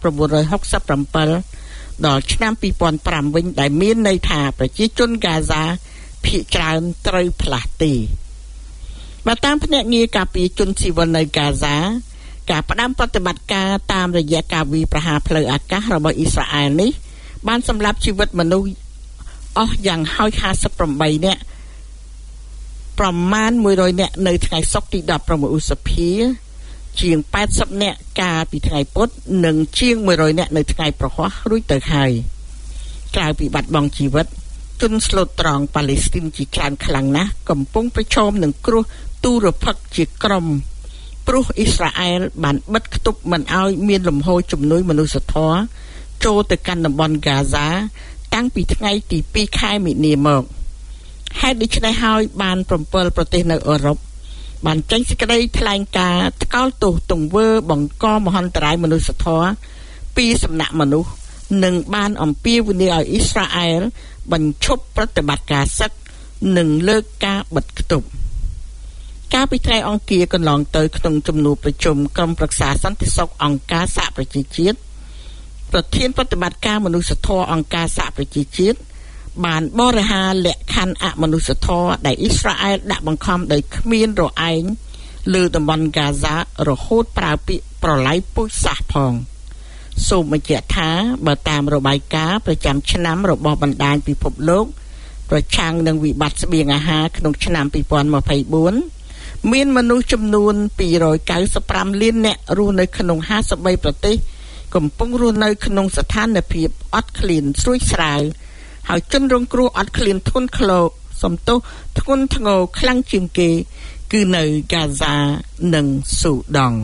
1967ដល់ឆ្នាំ2005វិញដែលមានន័យថាប្រជាជនហ្គាហ្សាភាគច្រើនត្រូវផ្លាស់ទីបើតាមភ្នាក់ងារការពារជនស៊ីវិលនៅហ្គាហ្សាការផ្ដាំប្រតិបត្តិការតាមរយៈការវាយប្រហារផ្លូវអាកាសរបស់អ៊ីស្រាអែលនេះបានសម្លាប់ជីវិតមនុស្សអស់យ៉ាងហោច58នាក់ប្រមាណ100នាក់នៅថ្ងៃសុក្រទី16ឧសភាជាង80នាក់កាលពីថ្ងៃពុធនិងជាង100នាក់នៅថ្ងៃប្រហ័សរួចទៅហើយក្រៅពីបាត់បង់ជីវិតជនស្លូតត្រង់ប៉ាឡេស្ទីនជាច្រើនខ្លាំងណាស់កំពុងប្រឈមនឹងគ្រោះទូរភឹកជាក្រុមព្រោះអ៊ីស្រាអែលបានបិទគប់មិនឲ្យមានលំហូរជំនួយមនុស្សធម៌ចូលទៅកាន់តំបន់ហ្គាហ្សាតាំងពីថ្ងៃទី2ខែមិនិនាមកហេតុដូច្នេះហើយបាន7ប្រទេសនៅអឺរ៉ុបបានចេញសេចក្តីថ្លែងការណ៍ថ្កោលទោសទង្វើបង្កមហន្តរាយមនុស្សធម៌ពីសំណាក់មនុស្សនិងបានអំពាវនាវឲ្យអ៊ីស្រាអែលបញ្ឈប់ប្រតិបត្តិការសឹកនិងលើកការបិទគប់កាលពីថ្ងៃអង្គារកន្លងទៅក្នុងជំនួបប្រជុំក្រុមប្រឹក្សាសន្តិសុខអង្គការសហប្រជាជាតិប្រធានប្រតិបត្តិការមនុស្សធម៌អង្គការសហប្រជាជាតិបានបរិហារលក្ខខណ្ឌអមនុស្សធម៌ដែលអ៊ីស្រាអែលដាក់បង្ខំដោយគ្មានរឯងលើតំបន់ហ្គាហ្សារហូតប្រើពាក្យប្រឡាយពូជសាសន៍ផងសូមបញ្ជាក់ថាបើតាមរបាយការណ៍ប្រចាំឆ្នាំរបស់បណ្ដាញពិភពលោកប្រឆាំងនឹងវិបត្តិស្បៀងអាហារក្នុងឆ្នាំ2024មានមនុស្សចំនួន295លាននាក់រស់នៅក្នុង53ប្រទេសកំពុងរស់នៅក្នុងស្ថានភាពអត់ឃ្លានស្រួយស្រាវហើយជនរងគ្រោះអត់ឃ្លានធ្ងន់ធ្ងរសំទោសធ្ងន់ធ្ងរខ្លាំងជាងគេគឺនៅហ្គាហ្សានិងស៊ូដង់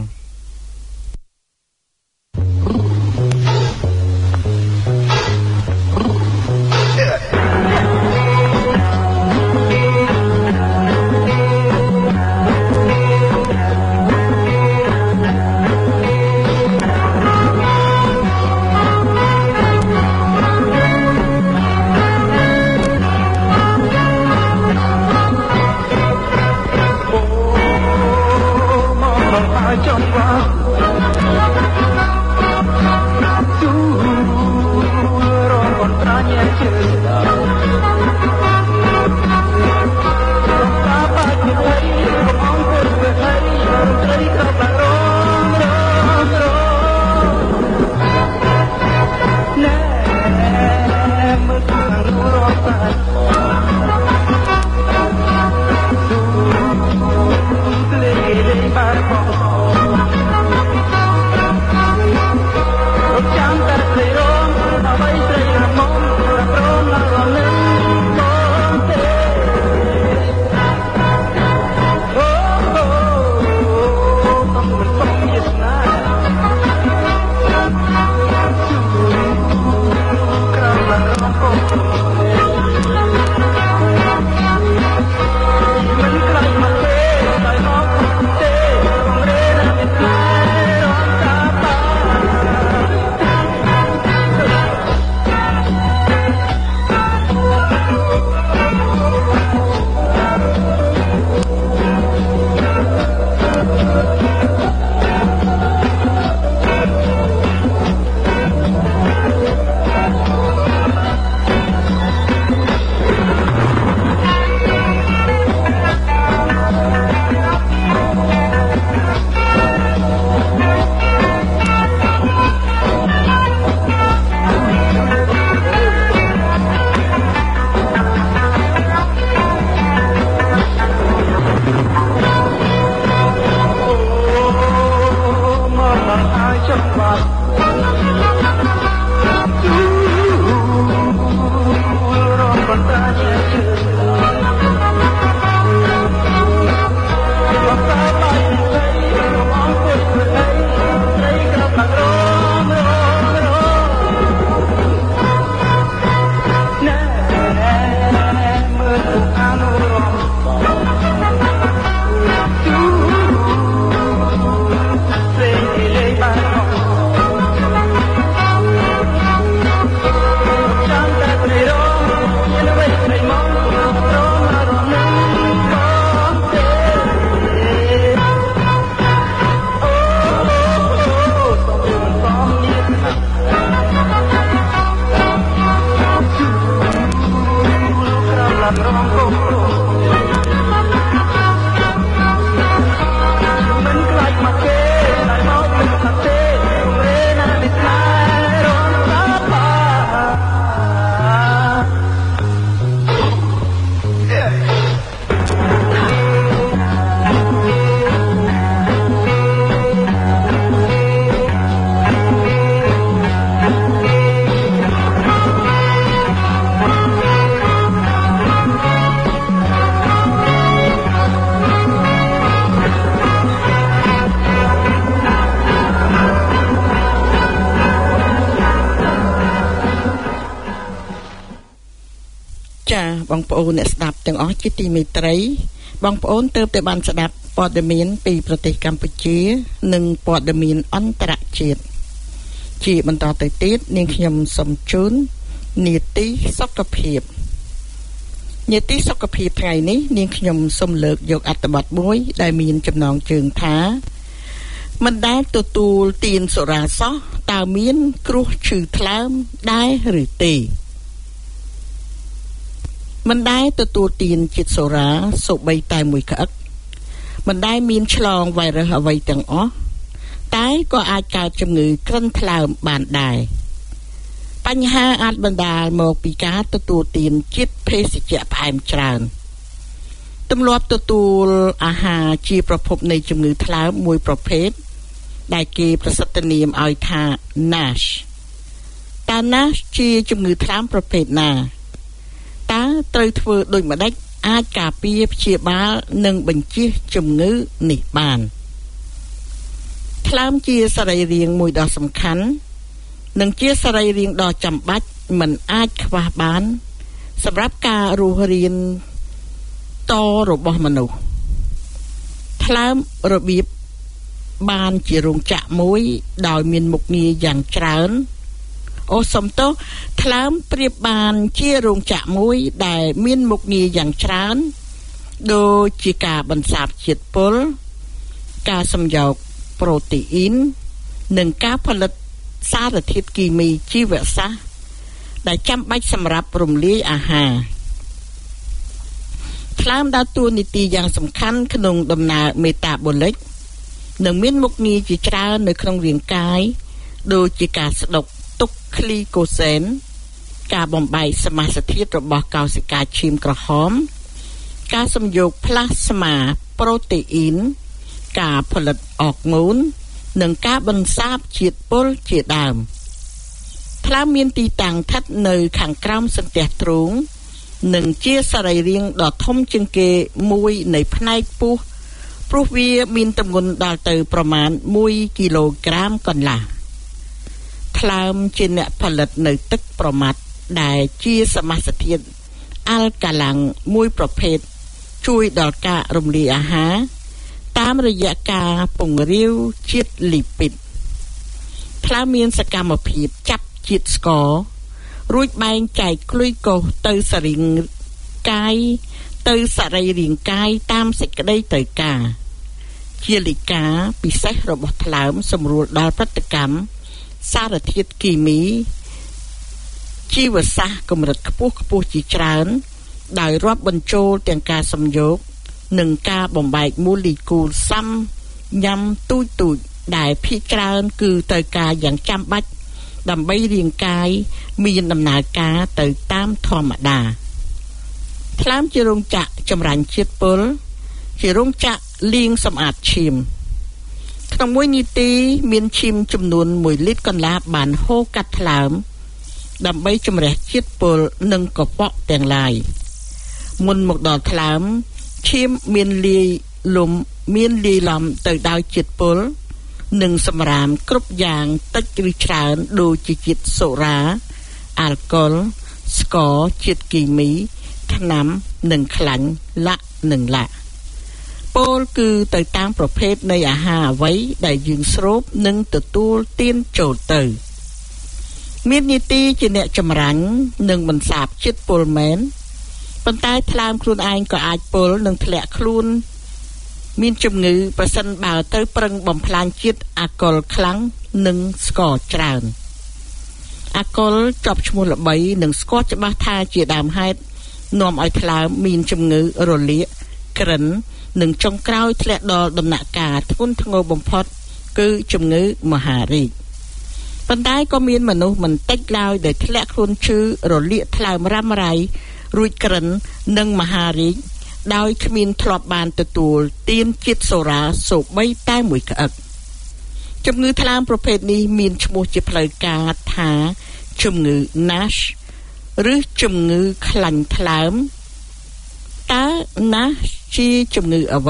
ចាបងប្អូនអ្នកស្ដាប់ទាំងអស់ជាទីមេត្រីបងប្អូនទើបតែបានស្ដាប់ព័ត៌មានពីប្រទេសកម្ពុជានិងព័ត៌មានអន្តរជាតិជាបន្តទៅទៀតនាងខ្ញុំសូមជូននីតិសុខភាពនីតិសុខភាពថ្ងៃនេះនាងខ្ញុំសូមលើកយកអត្ថបទមួយដែលមានចំណងជើងថាមិនដែលទទួលទានសុរាសោះតើមានគ្រោះឈឺថ្លើមដែរឬទេមិនដែលទទួលទានជាតិសូរ៉ាសូម្បីតែមួយក្អឹកមិនដែលមានឆ្លងវីរុសអ្វីទាំងអស់តែក៏អាចកើតជំងឺក្រិនថ្លើមបានដែរបញ្ហាអាចបណ្ដាលមកពីការទទួលទានជាតិភេសជ្ជៈផ្អែមច្រើនទម្លាប់ទទួលអាហារជាប្រភពនៃជំងឺថ្លើមមួយប្រភេទដែលគេប្រសិទ្ធនាមឲ្យថា NASH តើ NASH ជាជំងឺថ្លើមប្រភេទណាតើត្រូវធ្វើដូចម្តេចអាចការពារព្យាបាលនិងបញ្ជៀសជំងឺនេះបានថ្លើមជាសរីរាង្គមួយដ៏សំខាន់និងជាសរីរាង្គដ៏ចាំបាច់មិនអាចខ្វះបានសម្រាប់ការរស់រានតរបស់មនុស្សថ្លើមរបៀបបានជារោងចក្រមួយដោយមានមុខងារយ៉ាងច្រើនសំទោសថ្លើមប្រៀបបានជារោងចក្រមួយដែលមានមុខងារយ៉ាងច្រើនដូចជាការបន្សាបជាតិពុលការសំយោគប្រូតេអ៊ីននិងការផលិតសារធាតុគីមីជីវសាស្ត្រដែលចាំបាច់សម្រាប់រំលាយអាហារថ្លើមដើរតួនាទីយ៉ាងសំខាន់ក្នុងដំណើរមេតាបូលិកនិងមានមុខងារជាច្រើននៅក្នុងរាងកាយដូចជាការស្តុកទុកឃ្លីកូសែនការបំបែកសមាសធាតុរបស់កោសិកាឈាមក្រហមការសំយោគផ្លាស្មាប្រូតេអ៊ីនការផលិតអរម៉ូននិងការបន្សាបជាតិពុលជាដើមថ្លើមមានទីតាំងស្ថិតនៅខាងក្រោមសន្ទះទ្រូងនិងជាសរីរាង្គដ៏ធំជាងគេមួយនៃផ្នែកពោះព្រោះវាមានទម្ងន់ដល់ទៅប្រមាណ1គីឡូក្រាមកន្លះថ្លើមជាអ្នកផលិតនៅទឹកប្រមាត់ដែលជាសមាសធាតុអាល់កាឡាំងមួយប្រភេទជួយដល់ការរំលាយអាហារតាមរយៈការពង្រាវជាតិលីពីតថ្លើមមានសកម្មភាពចាប់ជាតិស្កររួចបែងចែកក្លុយកូសទៅសរីរាង្គកាយតាមសេចក្តីត្រូវការជាលិកាពិសេសរបស់ថ្លើមសម្រួលដល់ប្រតិកម្មសារធាតុគីមីជីវសាស្ត្រកម្រិតខ្ពស់ជាច្រើនដោយរាប់បញ្ចូលទាំងការសំយោគនិងការបំបែកម៉ូលេគុលសាំញ៉ាំទូចដែលភាគច្រើនគឺត្រូវការយ៉ាងចាំបាច់ដើម្បីរាងកាយមានដំណើរការទៅតាមធម្មតាថ្លើមជារោងចក្រចម្រាញ់ជាតិពុលជារោងចក្រលាងសម្អាតឈាមក្នុងមួយនាទីមានឈាមចំនួន1លីត្រកន្លះបានហូរកាត់ថ្លើមដើម្បីជំរះជាតិពុលនិងកខ្វក់ទាំងឡាយមុនមកដល់ថ្លើមឈាមមានលាយឡំទៅដោយជាតិពុលនិងសម្រាមគ្រប់យ៉ាងតិចឬច្រើនដូចជាជាតិសូរ៉ាអាល់កុលស្ករជាតិគីមីថ្នាំនិងខ្លាញ់លាក់និងឡាក់ពោលគឺទៅតាមប្រភេទនៃអាហារអ្វីដែលយើងស្រូបនិងទទួលទានចូលទៅមាននីតិជាអ្នកចម្រាញ់និងបន្សាបជាតិពុលមែនប៉ុន្តែថ្លើមខ្លួនឯងក៏អាចពុលនិងធ្លាក់ខ្លួនមានជំងឺប្រសិនបើទៅប្រឹងបំផ្លាញជាតិអាល់កុលខ្លាំងនិងស្ករច្រើនអាល់កុលជាប់ឈ្មោះល្បីនិងស្គាល់ច្បាស់ថាជាដើមហេតុនាំឲ្យថ្លើមមានជំងឺរលាកក្រិននិងចុងក្រោយធ្លាក់ដល់ដំណាក់កាលធ្ងន់ធ្ងរបំផុតគឺជំងឺមហារីកប៉ុន្តែក៏មានមនុស្សមិនតិចឡើយដែលធ្លាក់ខ្លួនឈឺរលាកថ្លើមរ៉ាំរ៉ៃរួចក្រិននិងមហារីកដោយគ្មានធ្លាប់បានទទួលទានជាតិសូរ៉ាសូម្បីតែមួយក្អឹកជំងឺថ្លើមប្រភេទនេះមានឈ្មោះជាផ្លូវការថាជំងឺ NASH ឬជំងឺខ្លាញ់ថ្លើមតើ NASH ជាជំងឺអ្វី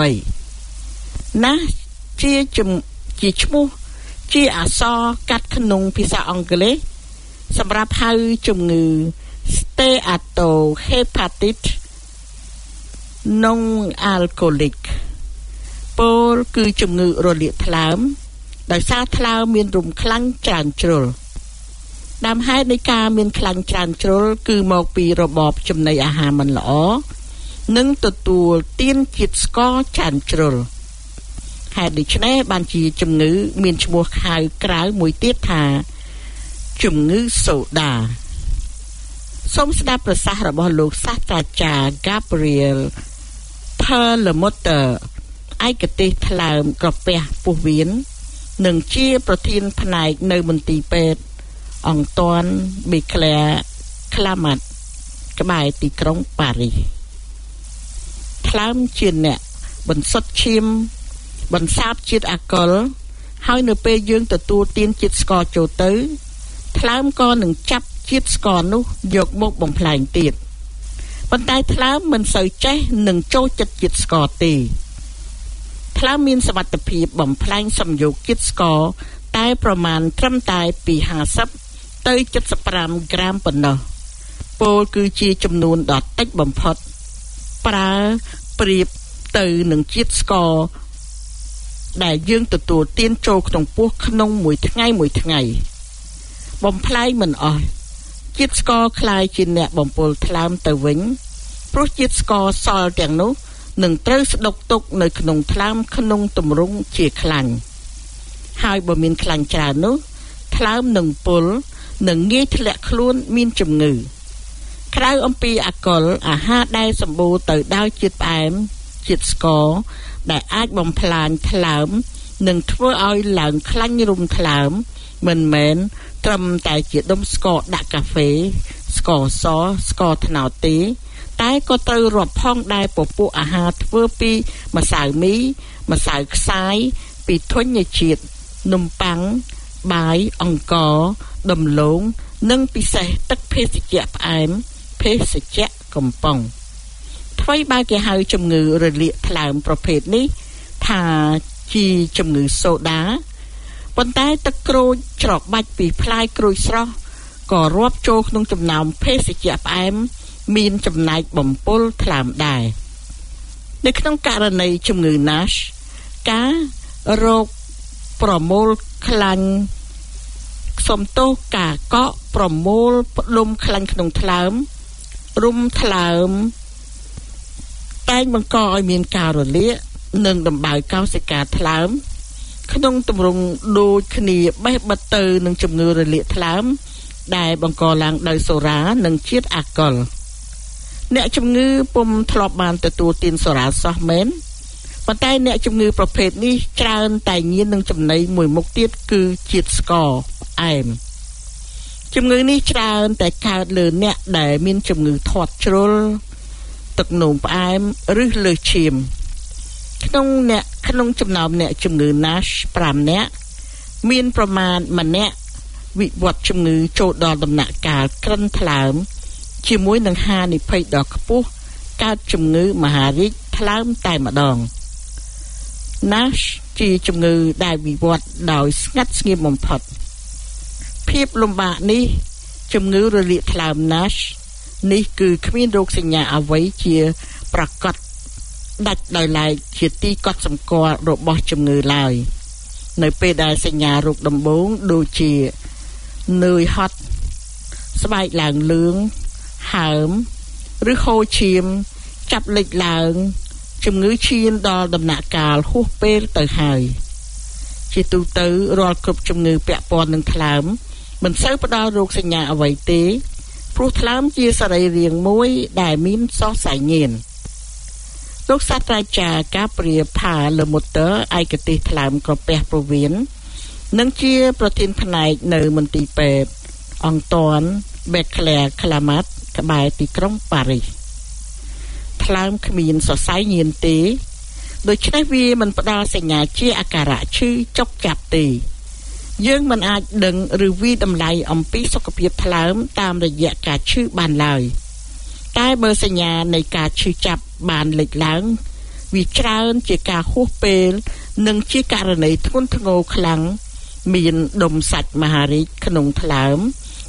NASH ជាឈ្មោះជាអក្សរកាត់ក្នុងភាសាអង់គ្លេសសម្រាប់ហៅជំងឺ ស្ steatohepatitis non alcoholic ពោលគឺជំងឺរលាកថ្លើមដោយសារថ្លើមមានរំខ្លាំងច្រើនជ្រុលដើមហេតុនៃការមានខ្លាំងច្រើនជ្រុលគឺមកពីរបបចំណីអាហារមិនល្អនិងទទួលទានជាតិស្ករច្រើនជ្រុលហេតុដូច្នេះបានជាជំងឺមានឈ្មោះហៅក្រៅមួយទៀតថាជំងឺសូដាសូមស្ដាប់ប្រសាសន៍របស់លោកសាស្ត្រាចារ្យ Gabriel Perlmutter ឯកទេសថ្លើមក្រពះពោះវៀននិងជាប្រធានផ្នែកនៅមន្ទីរពេទ្យអង្គតាន់ប៊ីក្លែក្លាម៉ាត់ក្បែរទីក្រុងប៉ារីសថ្លើមជាអ្នកបន្សុទ្ធឈាមបន្សាបជាតិអាល់កុលហើយនៅពេលយើងទទួលទានជាតិស្ករចូលទៅថ្លើមក៏នឹងចាប់ជាតិស្ករនោះយកមកបំផ្លែងទៀតប៉ុន្តែថ្លើមមិនសូវចេះនឹងចូលចិត្តជាតិស្ករទេថ្លើមមានសមត្ថភាពបំផ្លែងសំយោគជាតិស្ករតែប្រមាណត្រឹមតែពី50ទៅ75ក្រាមប៉ុណ្ណោះពោលគឺជាចំនួនដ៏តិចបំផុតប្រើប្រៀបទៅនឹងជាតិស្ករដែលយើងទទួលទានចូលក្នុងពោះក្នុងមួយថ្ងៃបំផ្លែងមិនអស់ជាតិស្ករคล้ายជាអ្នកបំពុលថ្លើមទៅវិញព្រោះជាតិស្ករសល់ទាំងនោះនឹងត្រូវស្ដុកទុកនៅក្នុងថ្លើមក្នុងទម្រង់ជាខ្លាញ់ហើយបើមានខ្លាញ់ច្រើននោះថ្លើមនឹងពុលនិងងាយធ្លាក់ខ្លួនមានជំងឺក្រៅអំពីអាល់កុលអាហារដែលសម្បូរទៅដោយជាតិផ្អែមជាតិស្ករដែលអាចបំផ្លាញថ្លើមនិងធ្វើឲ្យឡើងខ្លាញ់រុំថ្លើមមិនមែនត្រឹមតែជាដុំស្ករដាក់កាហ្វេស្ករសស្ករត្នោតទេតែក៏ត្រូវរាប់ផងដែរពពុះអាហារធ្វើពីម្សៅមីម្សៅខ្សាយពីធញ្ញជាតិនំប៉័ងបាយអង្ករដំឡូងនិងពិសេសទឹកភេសជ្ជៈផ្អែមភេសជ្ជៈកំប៉ុងថ្មីបើគេហៅជំងឺរលាកថ្លើមប្រភេទនេះថាជាជំងឺសូដាប៉ុន្តែទឹកក្រូចច្របាច់ពីផ្លែក្រូចស្រស់ក៏រាប់ចូលក្នុងចំណោមភេសជ្ជៈផ្អែមមានចំណែកបំពុលថ្លើមដែរនៅក្នុងករណីជំងឺ NASH ការរោគប្រមូលខ្លាញ់សំទោសការកកប្រមូលផ្ដុំខ្លាញ់ក្នុងថ្លើមរុំថ្លើមតែងបង្កឲ្យមានការរលាកនិងដំបៅកោសិកាថ្លើមក្នុងទម្រង់ដូចគ្នាបេះបិទទៅនឹងជំងឺរលាកថ្លើមដែលបង្កឡើងដោយសូរ៉ានិងជាតិអាល់កុលអ្នកជំងឺពុំធ្លាប់បានទទួលទានសូរ៉ាសោះមែនប៉ុន្តែអ្នកជំងឺប្រភេទនេះច្រើនតែញៀននឹងចំណីមួយមុខទៀតគឺជាតិស្ករផ្អែមជំងឺនេះច្រើនតែកើតលើអ្នកដែលមានជំងឺធាត់ជ្រុលទឹកនោមផ្អែមឬលើសឈាមក្នុងចំណោមអ្នកជំងឺ NASH 5នាក់មានប្រមាណ1នាក់វិវត្តជំងឺចូលដល់ដំណាក់កាលក្រិនថ្លើមជាមួយនឹងហានិភ័យដ៏ខ្ពស់កើតជំងឺមហារីកថ្លើមតែម្ដង NASH ជាជំងឺដែលវិវត្តដោយស្ងាត់ស្ងៀមបំផុតភាពលំបាកនេះជំងឺរលាកថ្លើម NASH នេះគឺគ្មានរោគសញ្ញាអ្វីជាប្រកបដាច់ដោយឡែកជាទីកត់សម្គាល់របស់ជំងឺឡើយនៅពេលដែលសញ្ញារោគដំបូងដូចជានឿយហត់ស្បែកឡើងលឿងហើមឬហូរឈាមចាប់លេចឡើងជំងឺឈានដល់ដំណាក់កាលហួសពេលទៅហើយជាទូទៅរាល់គ្រប់ជំងឺពាក់ព័ន្ធនឹងថ្លើមមិនសូវផ្ដល់រោគសញ្ញាអ្វីទេព្រោះថ្លើមជាសរីរាង្គមួយដែលមានសរសៃញៀនលោកសាស្ត្រាចារ្យ Gabriel Perlmutter ឯកទេសថ្លើមក្រពះពោះវៀននិងជាប្រធានផ្នែកនៅមន្ទីរពេទ្យអង្គតាន់ប៊ីក្លែក្លាម៉ាត់ក្បែរទីក្រុងប៉ារីសថ្លើមគ្មានសរសៃញៀនទេដូច្នេះវាមិនផ្ដល់សញ្ញាជាអាការៈឈឺចុកចាប់ទេយើងមិនអាចដឹងឬវិតម្លៃអំពីសុខភាពថ្លើមតាមរយៈការឈឺបានឡើយតែបើសញ្ញានៃការឈឺចាប់បានលេចឡើងវាច្រើនជាការហួសពេលនិងជាករណីធ្ងន់ធ្ងរខ្លាំងមានដុំសាច់មហារីកក្នុងថ្លើម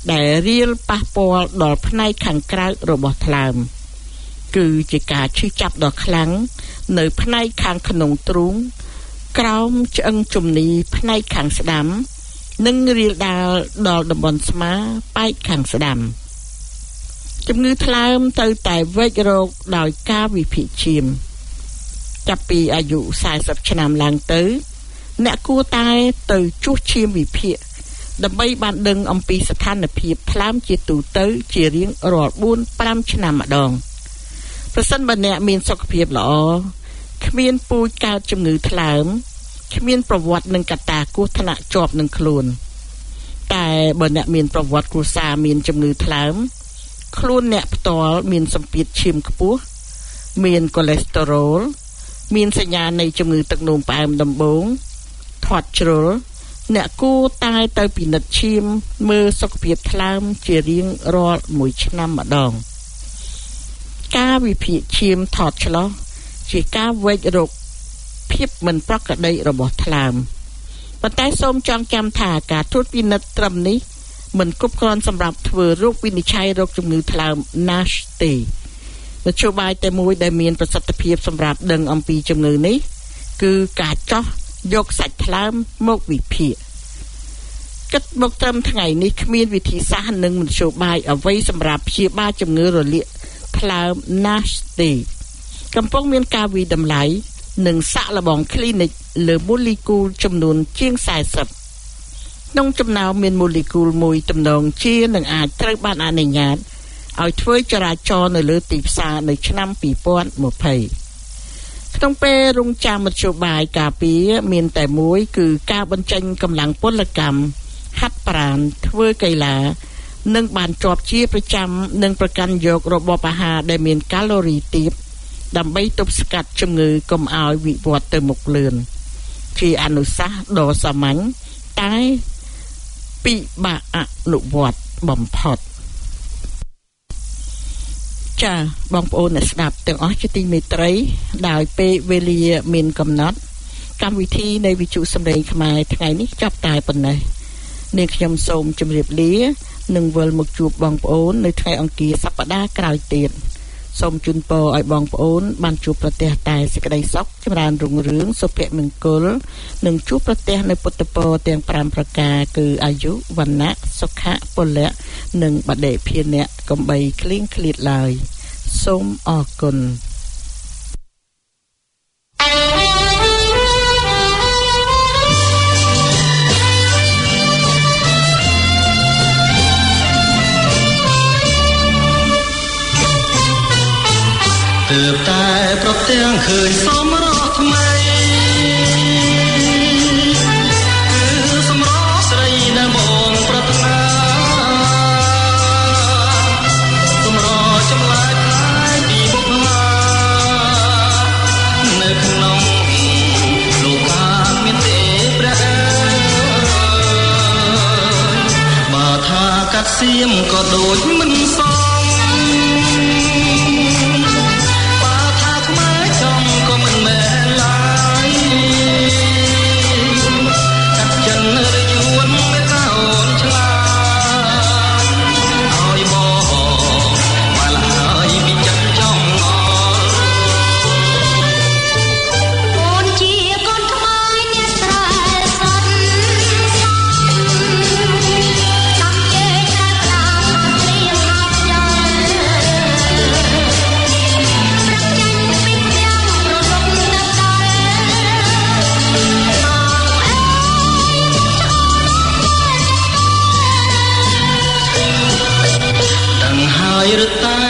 ដែលរៀលប៉ះពាល់ដល់ផ្នែកខាងក្រៅរបស់ថ្លើមគឺជាការឈឺចាប់ដ៏ខ្លាំងនៅផ្នែកខាងក្នុងទ្រូងក្រោមឆ្អឹងជំនីផ្នែកខាងស្ដាំនិងរាលដាលដល់តំបន់ស្មាប៉ែកខាងស្ដាំជំងឺថ្លើមទៅតែវែករកដោយការវិភាគឈាមចាប់ពីអាយុ40ឆ្នាំឡើងទៅអ្នកគួរតែទៅជួសឈាមវិភាគដើម្បីបានដឹងអំពីស្ថានភាពថ្លើមជាទូទៅជារៀងរាល់ 4-5 ឆ្នាំម្ដងប្រសិនបើអ្នកមានសុខភាពល្អគ្មានពូជកើតជំងឺថ្លើមគ្មានប្រវត្តិនឹងកត្តាគ្រោះថ្នាក់ជាប់នឹងខ្លួនតែបើអ្នកមានប្រវត្តិគ្រួសារមានជំងឺថ្លើមខ្លួនអ្នកផ្ទាល់មានសម្ពាធឈាមខ្ពស់មានកូលេស្តេរ៉ុលមានសញ្ញានៃជំងឺទឹកនោមផ្អែមដំបូងធាត់ជ្រុលអ្នកគួរតែទៅពិនិត្យឈាមមើលសុខភាពថ្លើមជារៀងរាល់1ឆ្នាំម្ដងការវិភាគឈាមថតឆ្លុះជាការវែករកភាពមិនប្រក្រតីរបស់ថ្លើមប៉ុន្តែសូមចងចាំថាការត្រួតពិនិត្យត្រឹមនេះមិនគ្រប់គ្រាន់សម្រាប់ធ្វើរោគវិនិច្ឆ័យរោគជំងឺថ្លើម NASH ទេមធ្យោបាយតែមួយដែលមានប្រសិទ្ធភាពសម្រាប់ដឹងអំពីជំងឺនេះគឺការចោះយកសាច់ថ្លើមមកវិភាគគិតមកត្រឹមថ្ងៃនេះគ្មានវិធីសាស្ត្រនិងមធ្យោបាយអ្វីសម្រាប់ព្យាបាលជំងឺរលាកថ្លើម NASH ទេកំពុងមានការវិតម្លៃនិងសាកល្បងគ្លីនិកលើម៉ូលេគុលចំនួនជាង40ក្នុងចំណោមមានម៉ូលេគុលមួយទំនងជានឹងអាចត្រូវបានអនុញ្ញាតឲ្យធ្វើចរាចរណ៍នៅលើទីផ្សារនៅឆ្នាំ2020ក្នុងពេលរងចាំមធ្យោបាយការពារមានតែមួយគឺការបញ្ចេញកម្លាំងពលកម្មហាត់ប្រាណធ្វើកីឡានិងបានជាប់ជាប្រចាំនិងប្រកាន់យករបបអាហារដែលមានកាឡូរីទាបដើម្បីទប់ស្កាត់ជំងឺកុំឲ្យវិវត្តទៅមុខលឿនជាអនុសាសន៍ដ៏សាមញ្ញតែពិបាកអនុវត្តបំផុតចា៎បងប្អូនអ្នកស្ដាប់ទាំងអស់ជាទីមេត្រីដោយពេលវេលាមានកំណត់កម្មវិធីនៃវិទ្យុសម្លេងខ្មែរថ្ងៃនេះចាប់តែប៉ុណ្ណេះនាងខ្ញុំសូមជម្រាបលានិងវិលមកជួបបងប្អូននៅថ្ងៃអង្គារសប្តាហ៍ក្រោយទៀតសូមជូនពរឲ្យបងប្អូនបានជួបប្រទះតែសេចក្តីសុខចម្រើនរុងរឿងសុភមង្គលនិងជួបប្រទះនៅពុទ្ធពរទាំង5ប្រការគឺអាយុវណ្ណៈសុខៈពលៈនិងបដិភានៈកំបីគ្លៀងឃ្លាតឡើយសូមអរគុណទើបតែប្រទាំងឃើញសមរស់ថ្មីគឺសម្រស់ស្រីដែលមកប្រាថ្នាសម្រស់ចម្លែកពីបុព្វានៅក្នុងលោកកាមានទេព្រះបើថាកាត់សៀមក៏ដូចមិនសមរតា